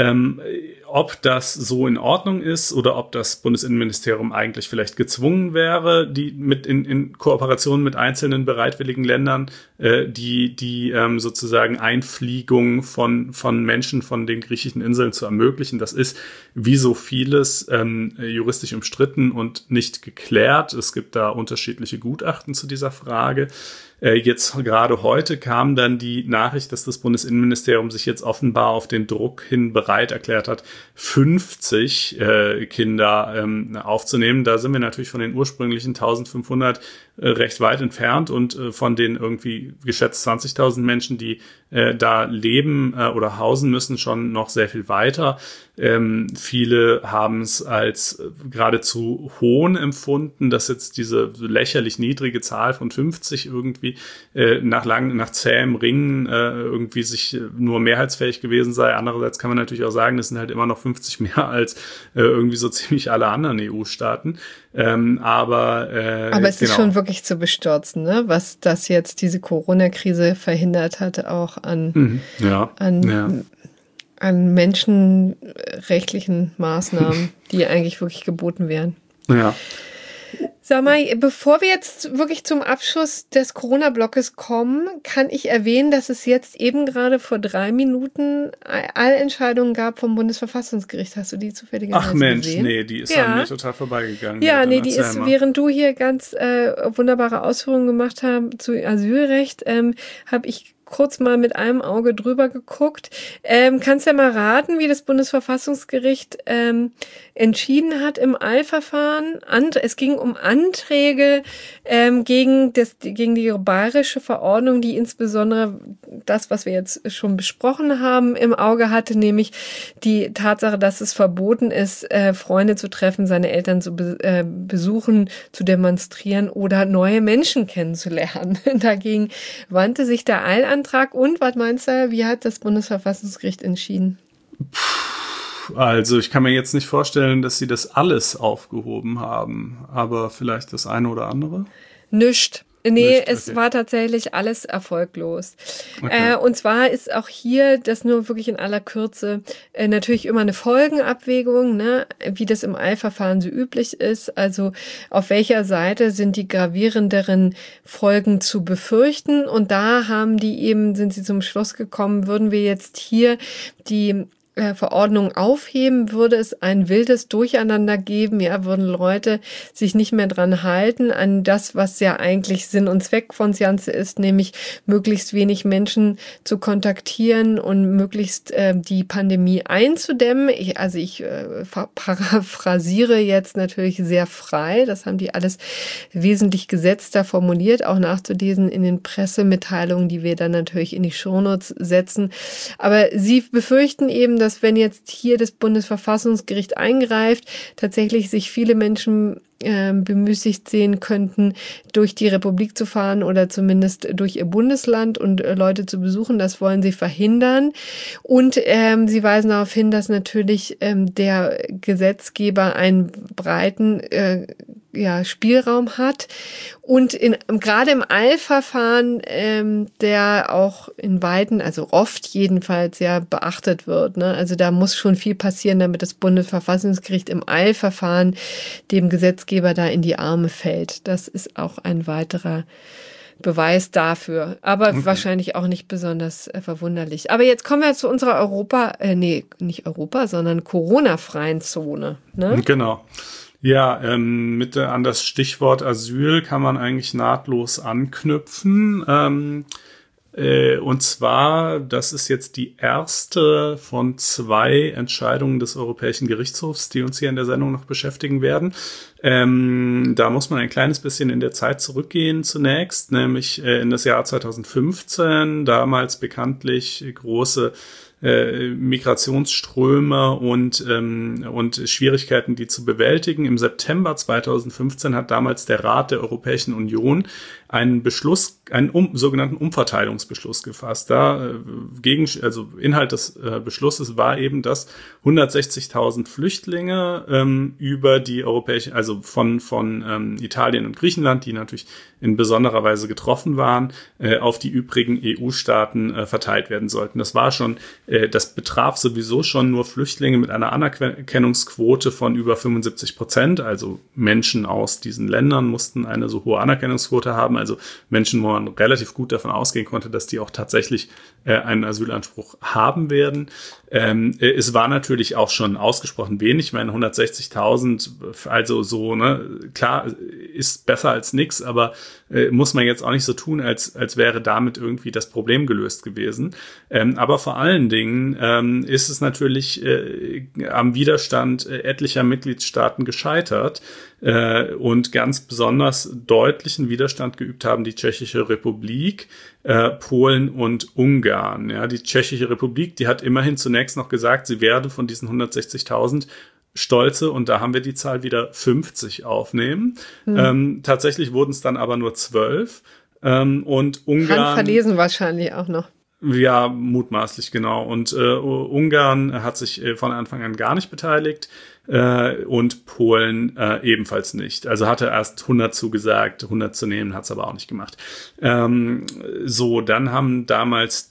Ob das so in Ordnung ist oder ob das Bundesinnenministerium eigentlich vielleicht gezwungen wäre, die mit in Kooperation mit einzelnen bereitwilligen Ländern die sozusagen Einfliegung von Menschen von den griechischen Inseln zu ermöglichen. Das ist wie so vieles juristisch umstritten und nicht geklärt. Es gibt da unterschiedliche Gutachten zu dieser Frage. Jetzt gerade heute kam dann die Nachricht, dass das Bundesinnenministerium sich jetzt offenbar auf den Druck hin bereit erklärt hat, 50 Kinder aufzunehmen. Da sind wir natürlich von den ursprünglichen 1.500 recht weit entfernt und von den irgendwie geschätzt 20.000 Menschen, die da leben oder hausen müssen, schon noch sehr viel weiter. Viele haben es als geradezu Hohn empfunden, dass jetzt diese lächerlich niedrige Zahl von 50 irgendwie nach zähem Ringen irgendwie sich nur mehrheitsfähig gewesen sei. Andererseits kann man natürlich auch sagen, das sind halt immer noch 50 mehr als irgendwie so ziemlich alle anderen EU-Staaten. Aber es ist schon wirklich zu bestürzen, ne? Was das jetzt diese Corona-Krise verhindert hatte, auch an menschenrechtlichen Maßnahmen, die eigentlich wirklich geboten wären. Ja. Sag mal, bevor wir jetzt wirklich zum Abschluss des Corona-Blockes kommen, kann ich erwähnen, dass es jetzt eben gerade vor 3 Minuten Eilentscheidungen gab vom Bundesverfassungsgericht. Hast du die zufälligerweise gesehen? Ach Mensch, nee, die ist an mir total vorbeigegangen. Ja, nee, die ist, während du hier ganz wunderbare Ausführungen gemacht hast zu Asylrecht, habe ich kurz mal mit einem Auge drüber geguckt. Kannst ja mal raten, wie das Bundesverfassungsgericht entschieden hat im Eilverfahren. Es ging um Anträge gegen die bayerische Verordnung, die insbesondere das, was wir jetzt schon besprochen haben, im Auge hatte, nämlich die Tatsache, dass es verboten ist, Freunde zu treffen, seine Eltern zu besuchen, zu demonstrieren oder neue Menschen kennenzulernen. Dagegen wandte sich der Eilantrag und, was meinst du, wie hat das Bundesverfassungsgericht entschieden? Also ich kann mir jetzt nicht vorstellen, dass sie das alles aufgehoben haben, aber vielleicht das eine oder andere? Nicht. Nee, Okay. es war tatsächlich alles erfolglos. Okay. Und zwar ist auch hier, das nur wirklich in aller Kürze, natürlich immer eine Folgenabwägung, ne, wie das im Eilverfahren so üblich ist. Also auf welcher Seite sind die gravierenderen Folgen zu befürchten? Und da sind sie zum Schluss gekommen, würden wir jetzt hier die Verordnung aufheben, würde es ein wildes Durcheinander geben, ja, würden Leute sich nicht mehr dran halten, an das, was ja eigentlich Sinn und Zweck von Ganze ist, nämlich möglichst wenig Menschen zu kontaktieren und möglichst die Pandemie einzudämmen. Ich paraphrasiere jetzt natürlich sehr frei, das haben die alles wesentlich gesetzter formuliert, auch nachzulesen in den Pressemitteilungen, die wir dann natürlich in die Shownotes setzen. Aber sie befürchten eben, dass wenn jetzt hier das Bundesverfassungsgericht eingreift, tatsächlich sich viele Menschen bemüßigt sehen könnten, durch die Republik zu fahren oder zumindest durch ihr Bundesland und Leute zu besuchen. Das wollen sie verhindern. Und sie weisen darauf hin, dass natürlich der Gesetzgeber einen breiten Spielraum hat und gerade im Eilverfahren, der auch in weiten, also oft jedenfalls ja beachtet wird, ne? Also da muss schon viel passieren, damit das Bundesverfassungsgericht im Eilverfahren dem Gesetzgeber da in die Arme fällt. Das ist auch ein weiterer Beweis dafür, aber wahrscheinlich auch nicht besonders verwunderlich. Aber jetzt kommen wir zu unserer sondern Corona-freien Zone. Ne? Genau. Ja, an das Stichwort Asyl kann man eigentlich nahtlos anknüpfen. Und zwar, das ist jetzt die erste von 2 Entscheidungen des Europäischen Gerichtshofs, die uns hier in der Sendung noch beschäftigen werden. Da muss man ein kleines bisschen in der Zeit zurückgehen zunächst, nämlich in das Jahr 2015, damals bekanntlich große Migrationsströme und Schwierigkeiten, die zu bewältigen. Im September 2015 hat damals der Rat der Europäischen Union einen sogenannten Umverteilungsbeschluss gefasst. Inhalt des Beschlusses war eben, dass 160.000 Flüchtlinge über die von Italien und Griechenland, die natürlich in besonderer Weise getroffen waren, auf die übrigen EU-Staaten verteilt werden sollten. Das betraf sowieso schon nur Flüchtlinge mit einer Anerkennungsquote von über 75%. Also Menschen aus diesen Ländern mussten eine so hohe Anerkennungsquote haben. Also Menschen, wo man relativ gut davon ausgehen konnte, dass die auch tatsächlich einen Asylanspruch haben werden. Es war natürlich auch schon ausgesprochen wenig. Ich meine, 160.000, also so, ne, klar, ist besser als nix, aber muss man jetzt auch nicht so tun, als wäre damit irgendwie das Problem gelöst gewesen. Aber vor allen Dingen ist es natürlich am Widerstand etlicher Mitgliedstaaten gescheitert. Und ganz besonders deutlichen Widerstand geübt haben die Tschechische Republik, Polen und Ungarn. Ja, die Tschechische Republik, die hat immerhin zunächst noch gesagt, sie werde von diesen 160.000 stolze, und da haben wir die Zahl wieder 50 aufnehmen. Tatsächlich wurden es dann aber nur 12. Und Ungarn... Handverlesen wahrscheinlich auch noch. Ja, mutmaßlich, genau. Und Ungarn hat sich von Anfang an gar nicht beteiligt und Polen ebenfalls nicht. Also hatte erst 100 zugesagt, 100 zu nehmen, hat es aber auch nicht gemacht. Dann haben damals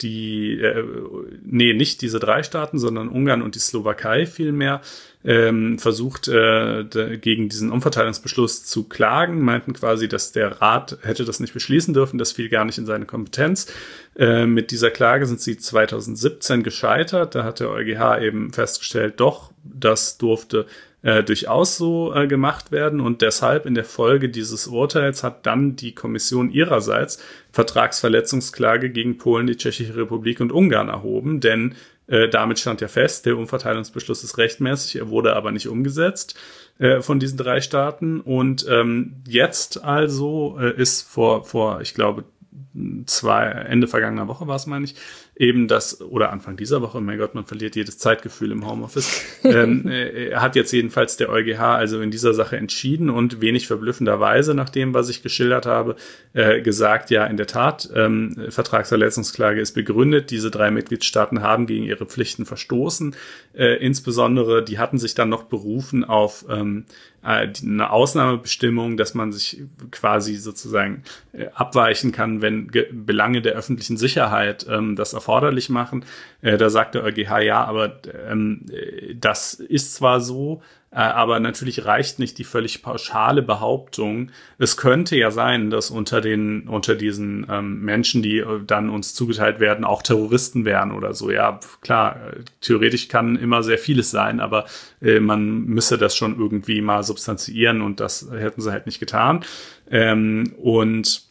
nicht diese 3 Staaten, sondern Ungarn und die Slowakei vielmehr versucht, gegen diesen Umverteilungsbeschluss zu klagen, meinten quasi, dass der Rat hätte das nicht beschließen dürfen, das fiel gar nicht in seine Kompetenz. Mit dieser Klage sind sie 2017 gescheitert. Da hat der EuGH eben festgestellt, doch, das durfte durchaus so gemacht werden, und deshalb in der Folge dieses Urteils hat dann die Kommission ihrerseits Vertragsverletzungsklage gegen Polen, die Tschechische Republik und Ungarn erhoben, denn damit stand ja fest, der Umverteilungsbeschluss ist rechtmäßig, er wurde aber nicht umgesetzt von diesen 3 Staaten. Und jetzt also ist vor ich glaube Ende vergangener Woche war es, meine ich, eben das, oder Anfang dieser Woche, mein Gott, man verliert jedes Zeitgefühl im Homeoffice, hat jetzt jedenfalls der EuGH also in dieser Sache entschieden und wenig verblüffenderweise, nach dem, was ich geschildert habe, gesagt, ja, in der Tat, Vertragsverletzungsklage ist begründet, diese 3 Mitgliedstaaten haben gegen ihre Pflichten verstoßen, insbesondere, die hatten sich dann noch berufen auf eine Ausnahmebestimmung, dass man sich quasi sozusagen abweichen kann, wenn Belange der öffentlichen Sicherheit das erforderlich machen. Da sagt der EuGH, ja, aber das ist zwar so, aber natürlich reicht nicht die völlig pauschale Behauptung. Es könnte ja sein, dass unter diesen Menschen, die dann uns zugeteilt werden, auch Terroristen wären oder so. Ja, klar, theoretisch kann immer sehr vieles sein, aber man müsse das schon irgendwie mal substanziieren und das hätten sie halt nicht getan. Und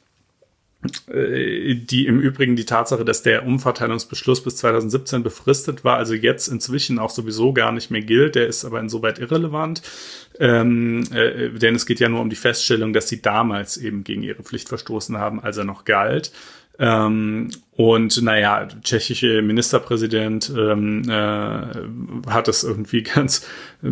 im Übrigen die Tatsache, dass der Umverteilungsbeschluss bis 2017 befristet war, also jetzt inzwischen auch sowieso gar nicht mehr gilt, der ist aber insoweit irrelevant, denn es geht ja nur um die Feststellung, dass sie damals eben gegen ihre Pflicht verstoßen haben, als er noch galt. Und naja, tschechische Ministerpräsident hat es irgendwie ganz,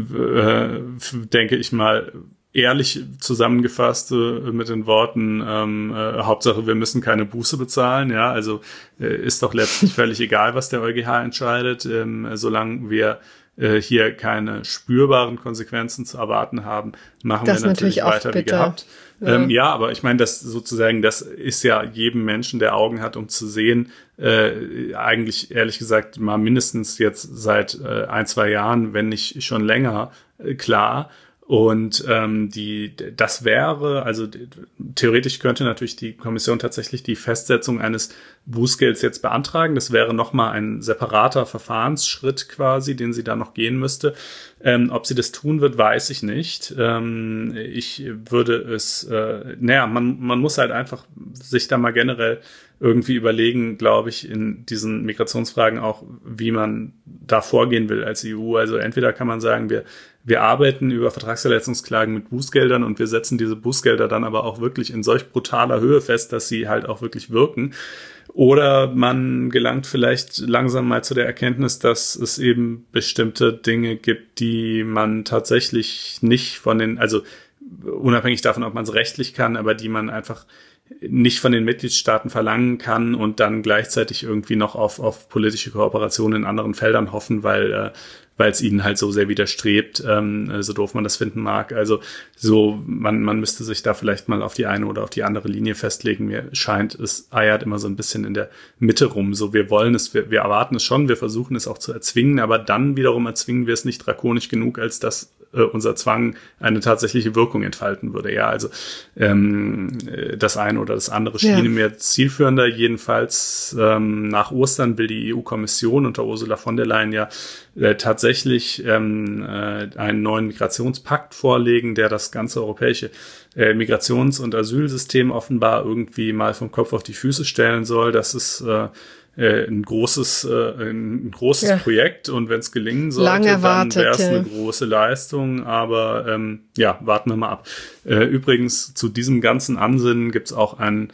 denke ich mal, ehrlich zusammengefasst mit den Worten, Hauptsache wir müssen keine Buße bezahlen, ja, also ist doch letztlich völlig egal, was der EuGH entscheidet, solange wir hier keine spürbaren Konsequenzen zu erwarten haben, machen wir natürlich weiter wie gehabt. Ja, aber ich meine, das ist ja jedem Menschen, der Augen hat, um zu sehen, eigentlich ehrlich gesagt mal mindestens jetzt seit 1-2 Jahren, wenn nicht schon länger, klar. Und das wäre, also theoretisch könnte natürlich die Kommission tatsächlich die Festsetzung eines Bußgelds jetzt beantragen. Das wäre nochmal ein separater Verfahrensschritt quasi, den sie da noch gehen müsste. Ob sie das tun wird, weiß ich nicht. Ich würde es, man muss halt einfach sich da mal generell irgendwie überlegen, glaube ich, in diesen Migrationsfragen auch, wie man da vorgehen will als EU. Also entweder kann man sagen, wir arbeiten über Vertragsverletzungsklagen mit Bußgeldern und wir setzen diese Bußgelder dann aber auch wirklich in solch brutaler Höhe fest, dass sie halt auch wirklich wirken. Oder man gelangt vielleicht langsam mal zu der Erkenntnis, dass es eben bestimmte Dinge gibt, die man tatsächlich nicht also unabhängig davon, ob man es rechtlich kann, aber die man einfach nicht von den Mitgliedstaaten verlangen kann und dann gleichzeitig irgendwie noch auf politische Kooperation in anderen Feldern hoffen, weil es ihnen halt so sehr widerstrebt, so doof man das finden mag. Also so, man müsste sich da vielleicht mal auf die eine oder auf die andere Linie festlegen. Mir scheint, es eiert immer so ein bisschen in der Mitte rum. So, wir wollen es, wir erwarten es schon, wir versuchen es auch zu erzwingen, aber dann wiederum erzwingen wir es nicht drakonisch genug, als dass unser Zwang eine tatsächliche Wirkung entfalten würde. Ja, also das eine oder das andere schien mir zielführender. Jedenfalls nach Ostern will die EU-Kommission unter Ursula von der Leyen ja tatsächlich einen neuen Migrationspakt vorlegen, der das ganze europäische Migrations- und Asylsystem offenbar irgendwie mal vom Kopf auf die Füße stellen soll. Das ist ein großes Projekt und wenn es gelingen sollte, dann wäre es eine große Leistung, aber warten wir mal ab. Übrigens, zu diesem ganzen Ansinnen gibt es auch einen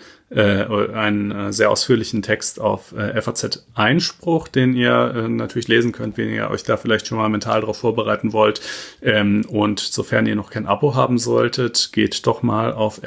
sehr ausführlichen Text auf FAZ Einspruch, den ihr natürlich lesen könnt, wenn ihr euch da vielleicht schon mal mental darauf vorbereiten wollt. Und sofern ihr noch kein Abo haben solltet, geht doch mal auf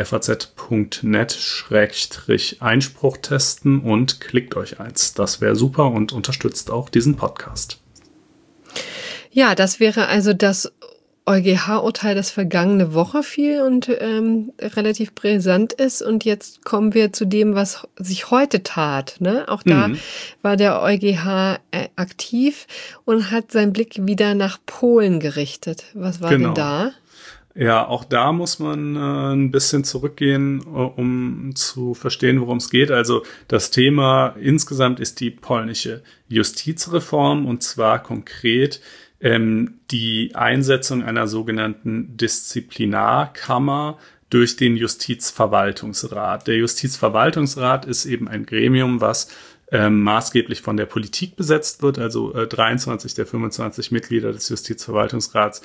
faz.net/Einspruch testen und klickt euch eins. Das wäre super und unterstützt auch diesen Podcast. Ja, das wäre also das EuGH-Urteil, das vergangene Woche fiel und relativ brisant ist. Und jetzt kommen wir zu dem, was sich heute tat. Ne? Auch da war der EuGH aktiv und hat seinen Blick wieder nach Polen gerichtet. Was war denn da? Ja, auch da muss man ein bisschen zurückgehen, um zu verstehen, worum es geht. Also das Thema insgesamt ist die polnische Justizreform und zwar konkret die Einsetzung einer sogenannten Disziplinarkammer durch den Justizverwaltungsrat. Der Justizverwaltungsrat ist eben ein Gremium, was maßgeblich von der Politik besetzt wird. Also 23 der 25 Mitglieder des Justizverwaltungsrats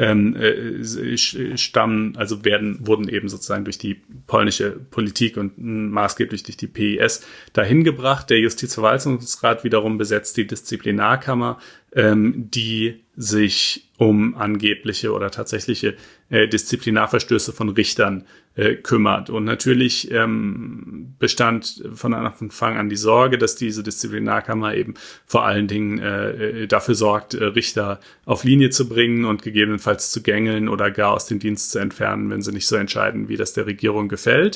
wurden eben sozusagen durch die polnische Politik und maßgeblich durch die PIS dahin gebracht. Der Justizverwaltungsrat wiederum besetzt die Disziplinarkammer, die sich um angebliche oder tatsächliche Disziplinarverstöße von Richtern kümmert. Und natürlich bestand von Anfang an die Sorge, dass diese Disziplinarkammer eben vor allen Dingen dafür sorgt, Richter auf Linie zu bringen und gegebenenfalls zu gängeln oder gar aus dem Dienst zu entfernen, wenn sie nicht so entscheiden, wie das der Regierung gefällt.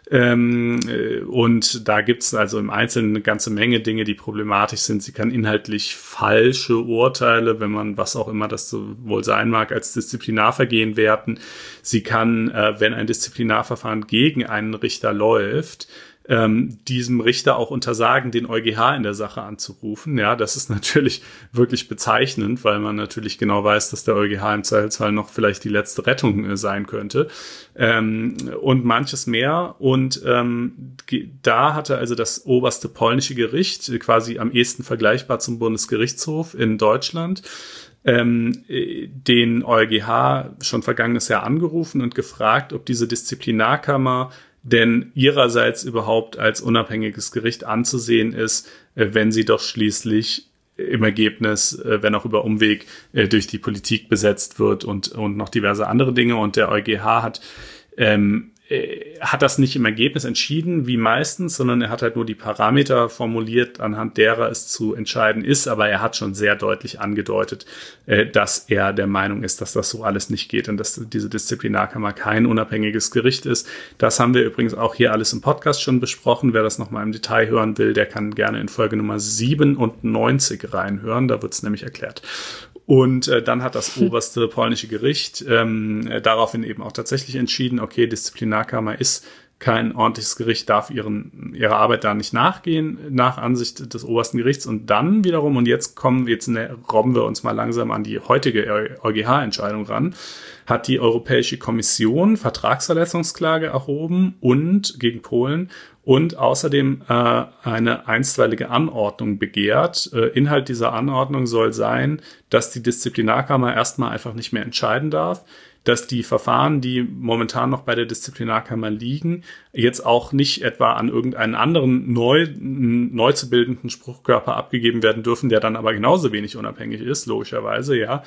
Und da gibt's also im Einzelnen eine ganze Menge Dinge, die problematisch sind. Sie kann inhaltlich falsche Urteile, wenn man was auch immer das so wohl sein mag, als Disziplinarvergehen werten. Sie kann, wenn ein Disziplinarverfahren gegen einen Richter läuft, diesem Richter auch untersagen, den EuGH in der Sache anzurufen. Ja, das ist natürlich wirklich bezeichnend, weil man natürlich genau weiß, dass der EuGH im Zweifelsfall noch vielleicht die letzte Rettung sein könnte. Und manches mehr. Und da hatte also das oberste polnische Gericht, quasi am ehesten vergleichbar zum Bundesgerichtshof in Deutschland, den EuGH schon vergangenes Jahr angerufen und gefragt, ob diese Disziplinarkammer denn ihrerseits überhaupt als unabhängiges Gericht anzusehen ist, wenn sie doch schließlich im Ergebnis, wenn auch über Umweg, durch die Politik besetzt wird und noch diverse andere Dinge. Und der EuGH hat das nicht im Ergebnis entschieden, wie meistens, sondern er hat halt nur die Parameter formuliert, anhand derer es zu entscheiden ist. Aber er hat schon sehr deutlich angedeutet, dass er der Meinung ist, dass das so alles nicht geht und dass diese Disziplinarkammer kein unabhängiges Gericht ist. Das haben wir übrigens auch hier alles im Podcast schon besprochen. Wer das nochmal im Detail hören will, der kann gerne in Folge Nummer 97 reinhören. Da wird es nämlich erklärt. Und dann hat das oberste polnische Gericht daraufhin eben auch tatsächlich entschieden, okay, Disziplinarkammer ist kein ordentliches Gericht, darf ihrer Arbeit da nicht nachgehen, nach Ansicht des obersten Gerichts. Und dann wiederum, und jetzt robben wir uns mal langsam an die heutige EuGH-Entscheidung ran, hat die Europäische Kommission Vertragsverletzungsklage erhoben und gegen Polen und außerdem eine einstweilige Anordnung begehrt. Inhalt dieser Anordnung soll sein, dass die Disziplinarkammer erstmal einfach nicht mehr entscheiden darf, dass die Verfahren, die momentan noch bei der Disziplinarkammer liegen, jetzt auch nicht etwa an irgendeinen anderen neu zu bildenden Spruchkörper abgegeben werden dürfen, der dann aber genauso wenig unabhängig ist, logischerweise, ja.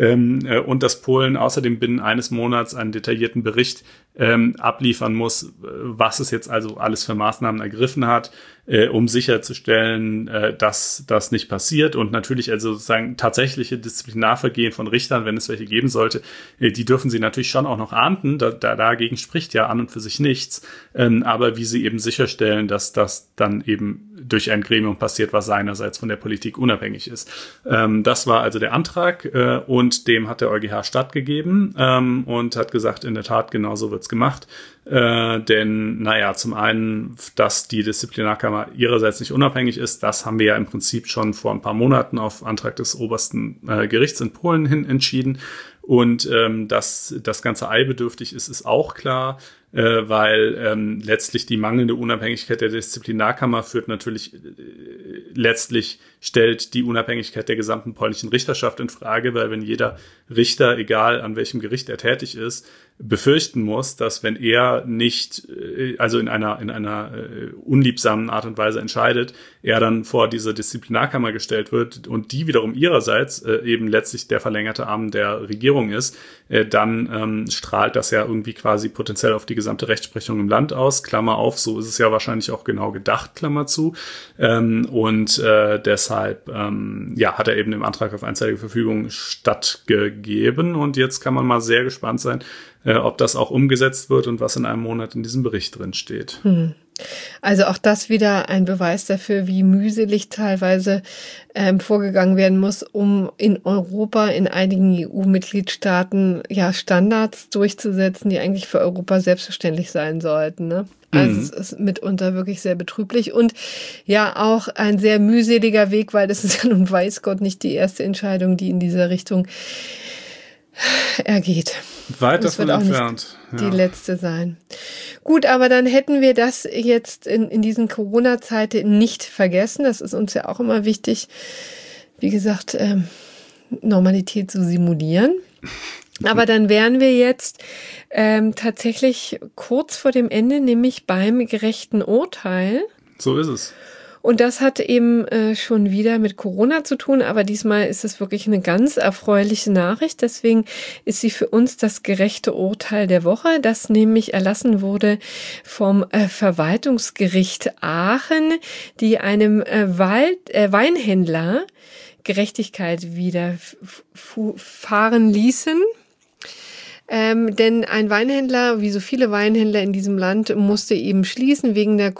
Und dass Polen außerdem binnen eines Monats einen detaillierten Bericht abliefern muss, was es jetzt also alles für Maßnahmen ergriffen hat, um sicherzustellen, dass das nicht passiert. Und natürlich also sozusagen tatsächliche Disziplinarvergehen von Richtern, wenn es welche geben sollte, die dürfen sie natürlich schon auch noch ahnden. Dagegen spricht ja an und für sich nichts. Aber wie sie eben sicherstellen, dass das dann eben durch ein Gremium passiert, was seinerseits von der Politik unabhängig ist. Das war also der Antrag und dem hat der EuGH stattgegeben und hat gesagt, in der Tat, genau so wird's gemacht. Denn, zum einen, dass die Disziplinarkammer ihrerseits nicht unabhängig ist, das haben wir ja im Prinzip schon vor ein paar Monaten auf Antrag des obersten Gerichts in Polen hin entschieden. Und dass das Ganze eilbedürftig ist auch klar, weil letztlich die mangelnde Unabhängigkeit der Disziplinarkammer führt natürlich letztlich stellt die Unabhängigkeit der gesamten polnischen Richterschaft in Frage, weil wenn jeder Richter, egal an welchem Gericht er tätig ist, befürchten muss, dass wenn er nicht, also in einer unliebsamen Art und Weise entscheidet, er dann vor diese Disziplinarkammer gestellt wird und die wiederum ihrerseits eben letztlich der verlängerte Arm der Regierung ist, dann strahlt das ja irgendwie quasi potenziell auf die gesamte Rechtsprechung im Land aus, Klammer auf, so ist es ja wahrscheinlich auch genau gedacht, Klammer zu, und deshalb hat er eben dem Antrag auf einseitige Verfügung stattgegeben und jetzt kann man mal sehr gespannt sein, ob das auch umgesetzt wird und was in einem Monat in diesem Bericht drin steht. Also auch das wieder ein Beweis dafür, wie mühselig teilweise vorgegangen werden muss, um in Europa, in einigen EU-Mitgliedstaaten Standards durchzusetzen, die eigentlich für Europa selbstverständlich sein sollten, ne? Also es ist mitunter wirklich sehr betrüblich und ja auch ein sehr mühseliger Weg, weil das ist ja nun weiß Gott nicht die erste Entscheidung, die in dieser Richtung Er geht. Weit davon entfernt. Die letzte sein. Gut, aber dann hätten wir das jetzt in diesen Corona-Zeiten nicht vergessen. Das ist uns ja auch immer wichtig, wie gesagt, Normalität zu simulieren. Aber dann wären wir jetzt tatsächlich kurz vor dem Ende, nämlich beim gerechten Urteil. So ist es. Und das hat eben schon wieder mit Corona zu tun, aber diesmal ist es wirklich eine ganz erfreuliche Nachricht. Deswegen ist sie für uns das gerechte Urteil der Woche, das nämlich erlassen wurde vom Verwaltungsgericht Aachen, die einem Weinhändler Gerechtigkeit widerfahren ließen. Denn ein Weinhändler, wie so viele Weinhändler in diesem Land, musste eben schließen wegen der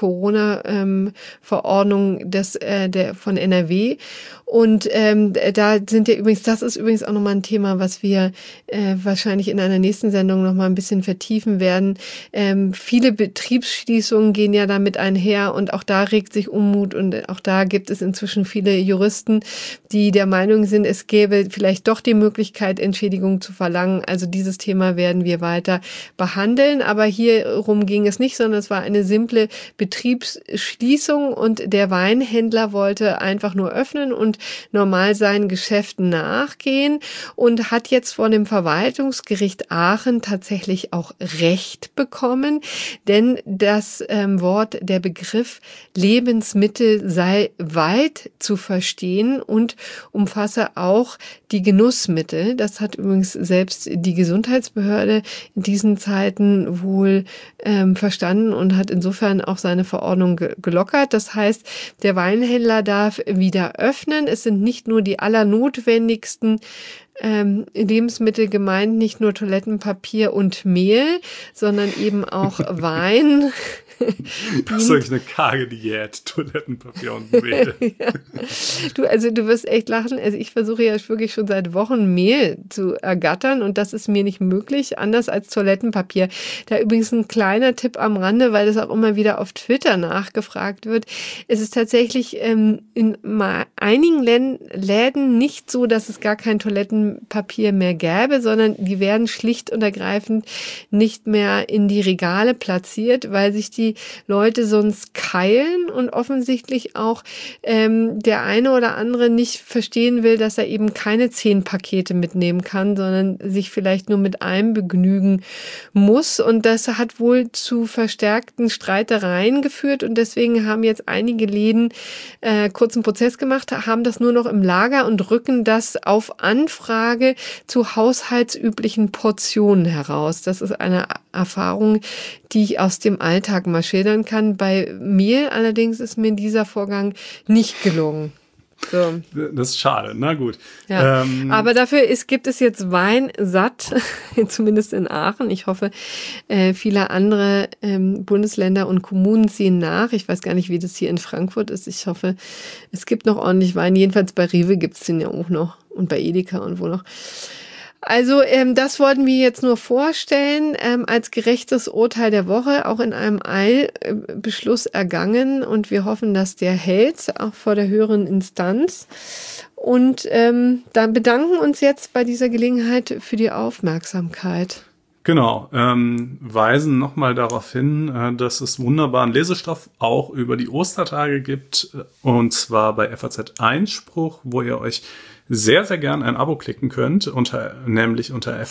Corona-Verordnung von NRW. Und da sind ja übrigens, das ist übrigens auch nochmal ein Thema, was wir wahrscheinlich in einer nächsten Sendung nochmal ein bisschen vertiefen werden. Viele Betriebsschließungen gehen ja damit einher und auch da regt sich Unmut und auch da gibt es inzwischen viele Juristen, die der Meinung sind, es gäbe vielleicht doch die Möglichkeit, Entschädigung zu verlangen. Also dieses Thema werden wir weiter behandeln, aber hierum ging es nicht, sondern es war eine simple Betriebsschließung und der Weinhändler wollte einfach nur öffnen und normal seinen Geschäften nachgehen und hat jetzt von dem Verwaltungsgericht Aachen tatsächlich auch Recht bekommen, denn das der Begriff Lebensmittel sei weit zu verstehen und umfasse auch die Genussmittel. Das hat übrigens selbst die Gesundheitsbehörde in diesen Zeiten wohl verstanden und hat insofern auch seine Verordnung gelockert. Das heißt, der Weinhändler darf wieder öffnen. Es sind nicht nur die allernotwendigsten Lebensmittel gemeint, nicht nur Toilettenpapier und Mehl, sondern eben auch Wein. Das ist wirklich eine karge Diät, Toilettenpapier und Mehl. Ja. Du wirst echt lachen. Also ich versuche ja wirklich schon seit Wochen Mehl zu ergattern und das ist mir nicht möglich, anders als Toilettenpapier. Da übrigens ein kleiner Tipp am Rande, weil das auch immer wieder auf Twitter nachgefragt wird. Es ist tatsächlich in einigen Läden nicht so, dass es gar kein Toilettenpapier mehr gäbe, sondern die werden schlicht und ergreifend nicht mehr in die Regale platziert, weil sich die Leute sonst keilen und offensichtlich auch der eine oder andere nicht verstehen will, dass er eben keine 10 Pakete mitnehmen kann, sondern sich vielleicht nur mit einem begnügen muss. Und das hat wohl zu verstärkten Streitereien geführt und deswegen haben jetzt einige Läden kurzen Prozess gemacht, haben das nur noch im Lager und rücken das auf Anfrage zu haushaltsüblichen Portionen heraus. Das ist eine Erfahrung, die ich aus dem Alltag mal schildern kann. Bei Mehl allerdings ist mir dieser Vorgang nicht gelungen. So. Das ist schade, na gut. Ja. Aber dafür gibt es jetzt Wein satt, zumindest in Aachen. Ich hoffe, viele andere Bundesländer und Kommunen ziehen nach. Ich weiß gar nicht, wie das hier in Frankfurt ist. Ich hoffe, es gibt noch ordentlich Wein. Jedenfalls bei Rewe gibt es den ja auch noch und bei Edeka und wo noch. Also das wollten wir jetzt nur vorstellen, als gerechtes Urteil der Woche, auch in einem Eilbeschluss ergangen und wir hoffen, dass der hält, auch vor der höheren Instanz. Und dann bedanken uns jetzt bei dieser Gelegenheit für die Aufmerksamkeit. Genau, weisen nochmal darauf hin, dass es wunderbaren Lesestoff auch über die Ostertage gibt, und zwar bei FAZ Einspruch, wo ihr euch sehr, sehr gern ein Abo klicken könnt, nämlich unter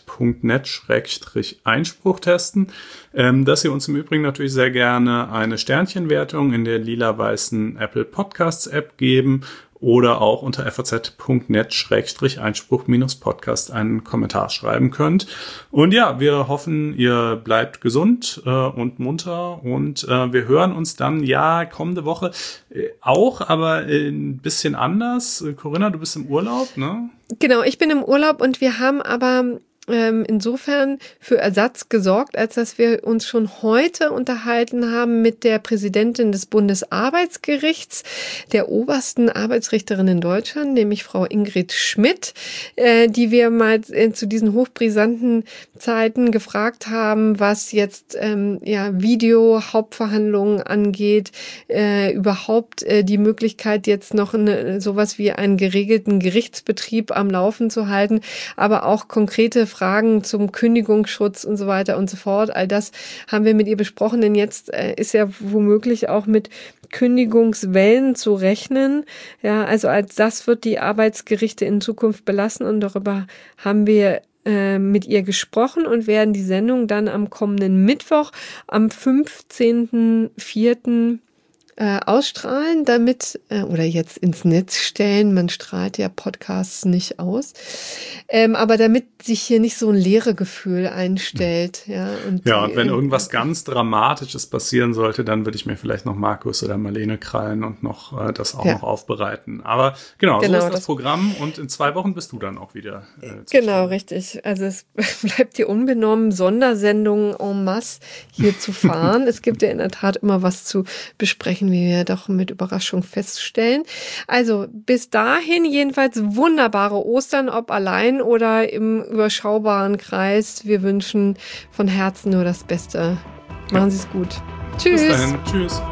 faz.net/Einspruch testen, dass ihr uns im Übrigen natürlich sehr gerne eine Sternchenwertung in der lila-weißen Apple Podcasts App geben oder auch unter faz.net/Einspruch-Podcast einen Kommentar schreiben könnt. Und ja, wir hoffen, ihr bleibt gesund und munter und wir hören uns dann kommende Woche auch, aber ein bisschen anders. Corinna, du bist im Urlaub, ne? Genau, ich bin im Urlaub und wir haben aber insofern für Ersatz gesorgt, als dass wir uns schon heute unterhalten haben mit der Präsidentin des Bundesarbeitsgerichts, der obersten Arbeitsrichterin in Deutschland, nämlich Frau Ingrid Schmidt, die wir mal zu diesen hochbrisanten Zeiten gefragt haben, was jetzt Video-Hauptverhandlungen angeht, überhaupt die Möglichkeit jetzt noch sowas wie einen geregelten Gerichtsbetrieb am Laufen zu halten, aber auch konkrete Fragen zum Kündigungsschutz und so weiter und so fort. All das haben wir mit ihr besprochen, denn jetzt ist ja womöglich auch mit Kündigungswellen zu rechnen. Ja, also als das wird die Arbeitsgerichte in Zukunft belassen und darüber haben wir mit ihr gesprochen und werden die Sendung dann am kommenden Mittwoch, am 15.04. ausstrahlen, damit oder jetzt ins Netz stellen. Man strahlt ja Podcasts nicht aus, aber damit sich hier nicht so ein Leeregefühl einstellt. Und wenn irgendwas ganz Dramatisches passieren sollte, dann würde ich mir vielleicht noch Markus oder Marlene krallen und noch das auch noch aufbereiten. Aber genau, so ist das Programm und in 2 Wochen bist du dann auch wieder. Genau, richtig. Also es bleibt dir unbenommen, Sondersendungen en masse hier zu fahren. Es gibt ja in der Tat immer was zu besprechen, wie wir doch mit Überraschung feststellen. Also bis dahin jedenfalls wunderbare Ostern, ob allein oder im überschaubaren Kreis. Wir wünschen von Herzen nur das Beste. Machen Sie es gut. Tschüss. Bis dahin. Tschüss.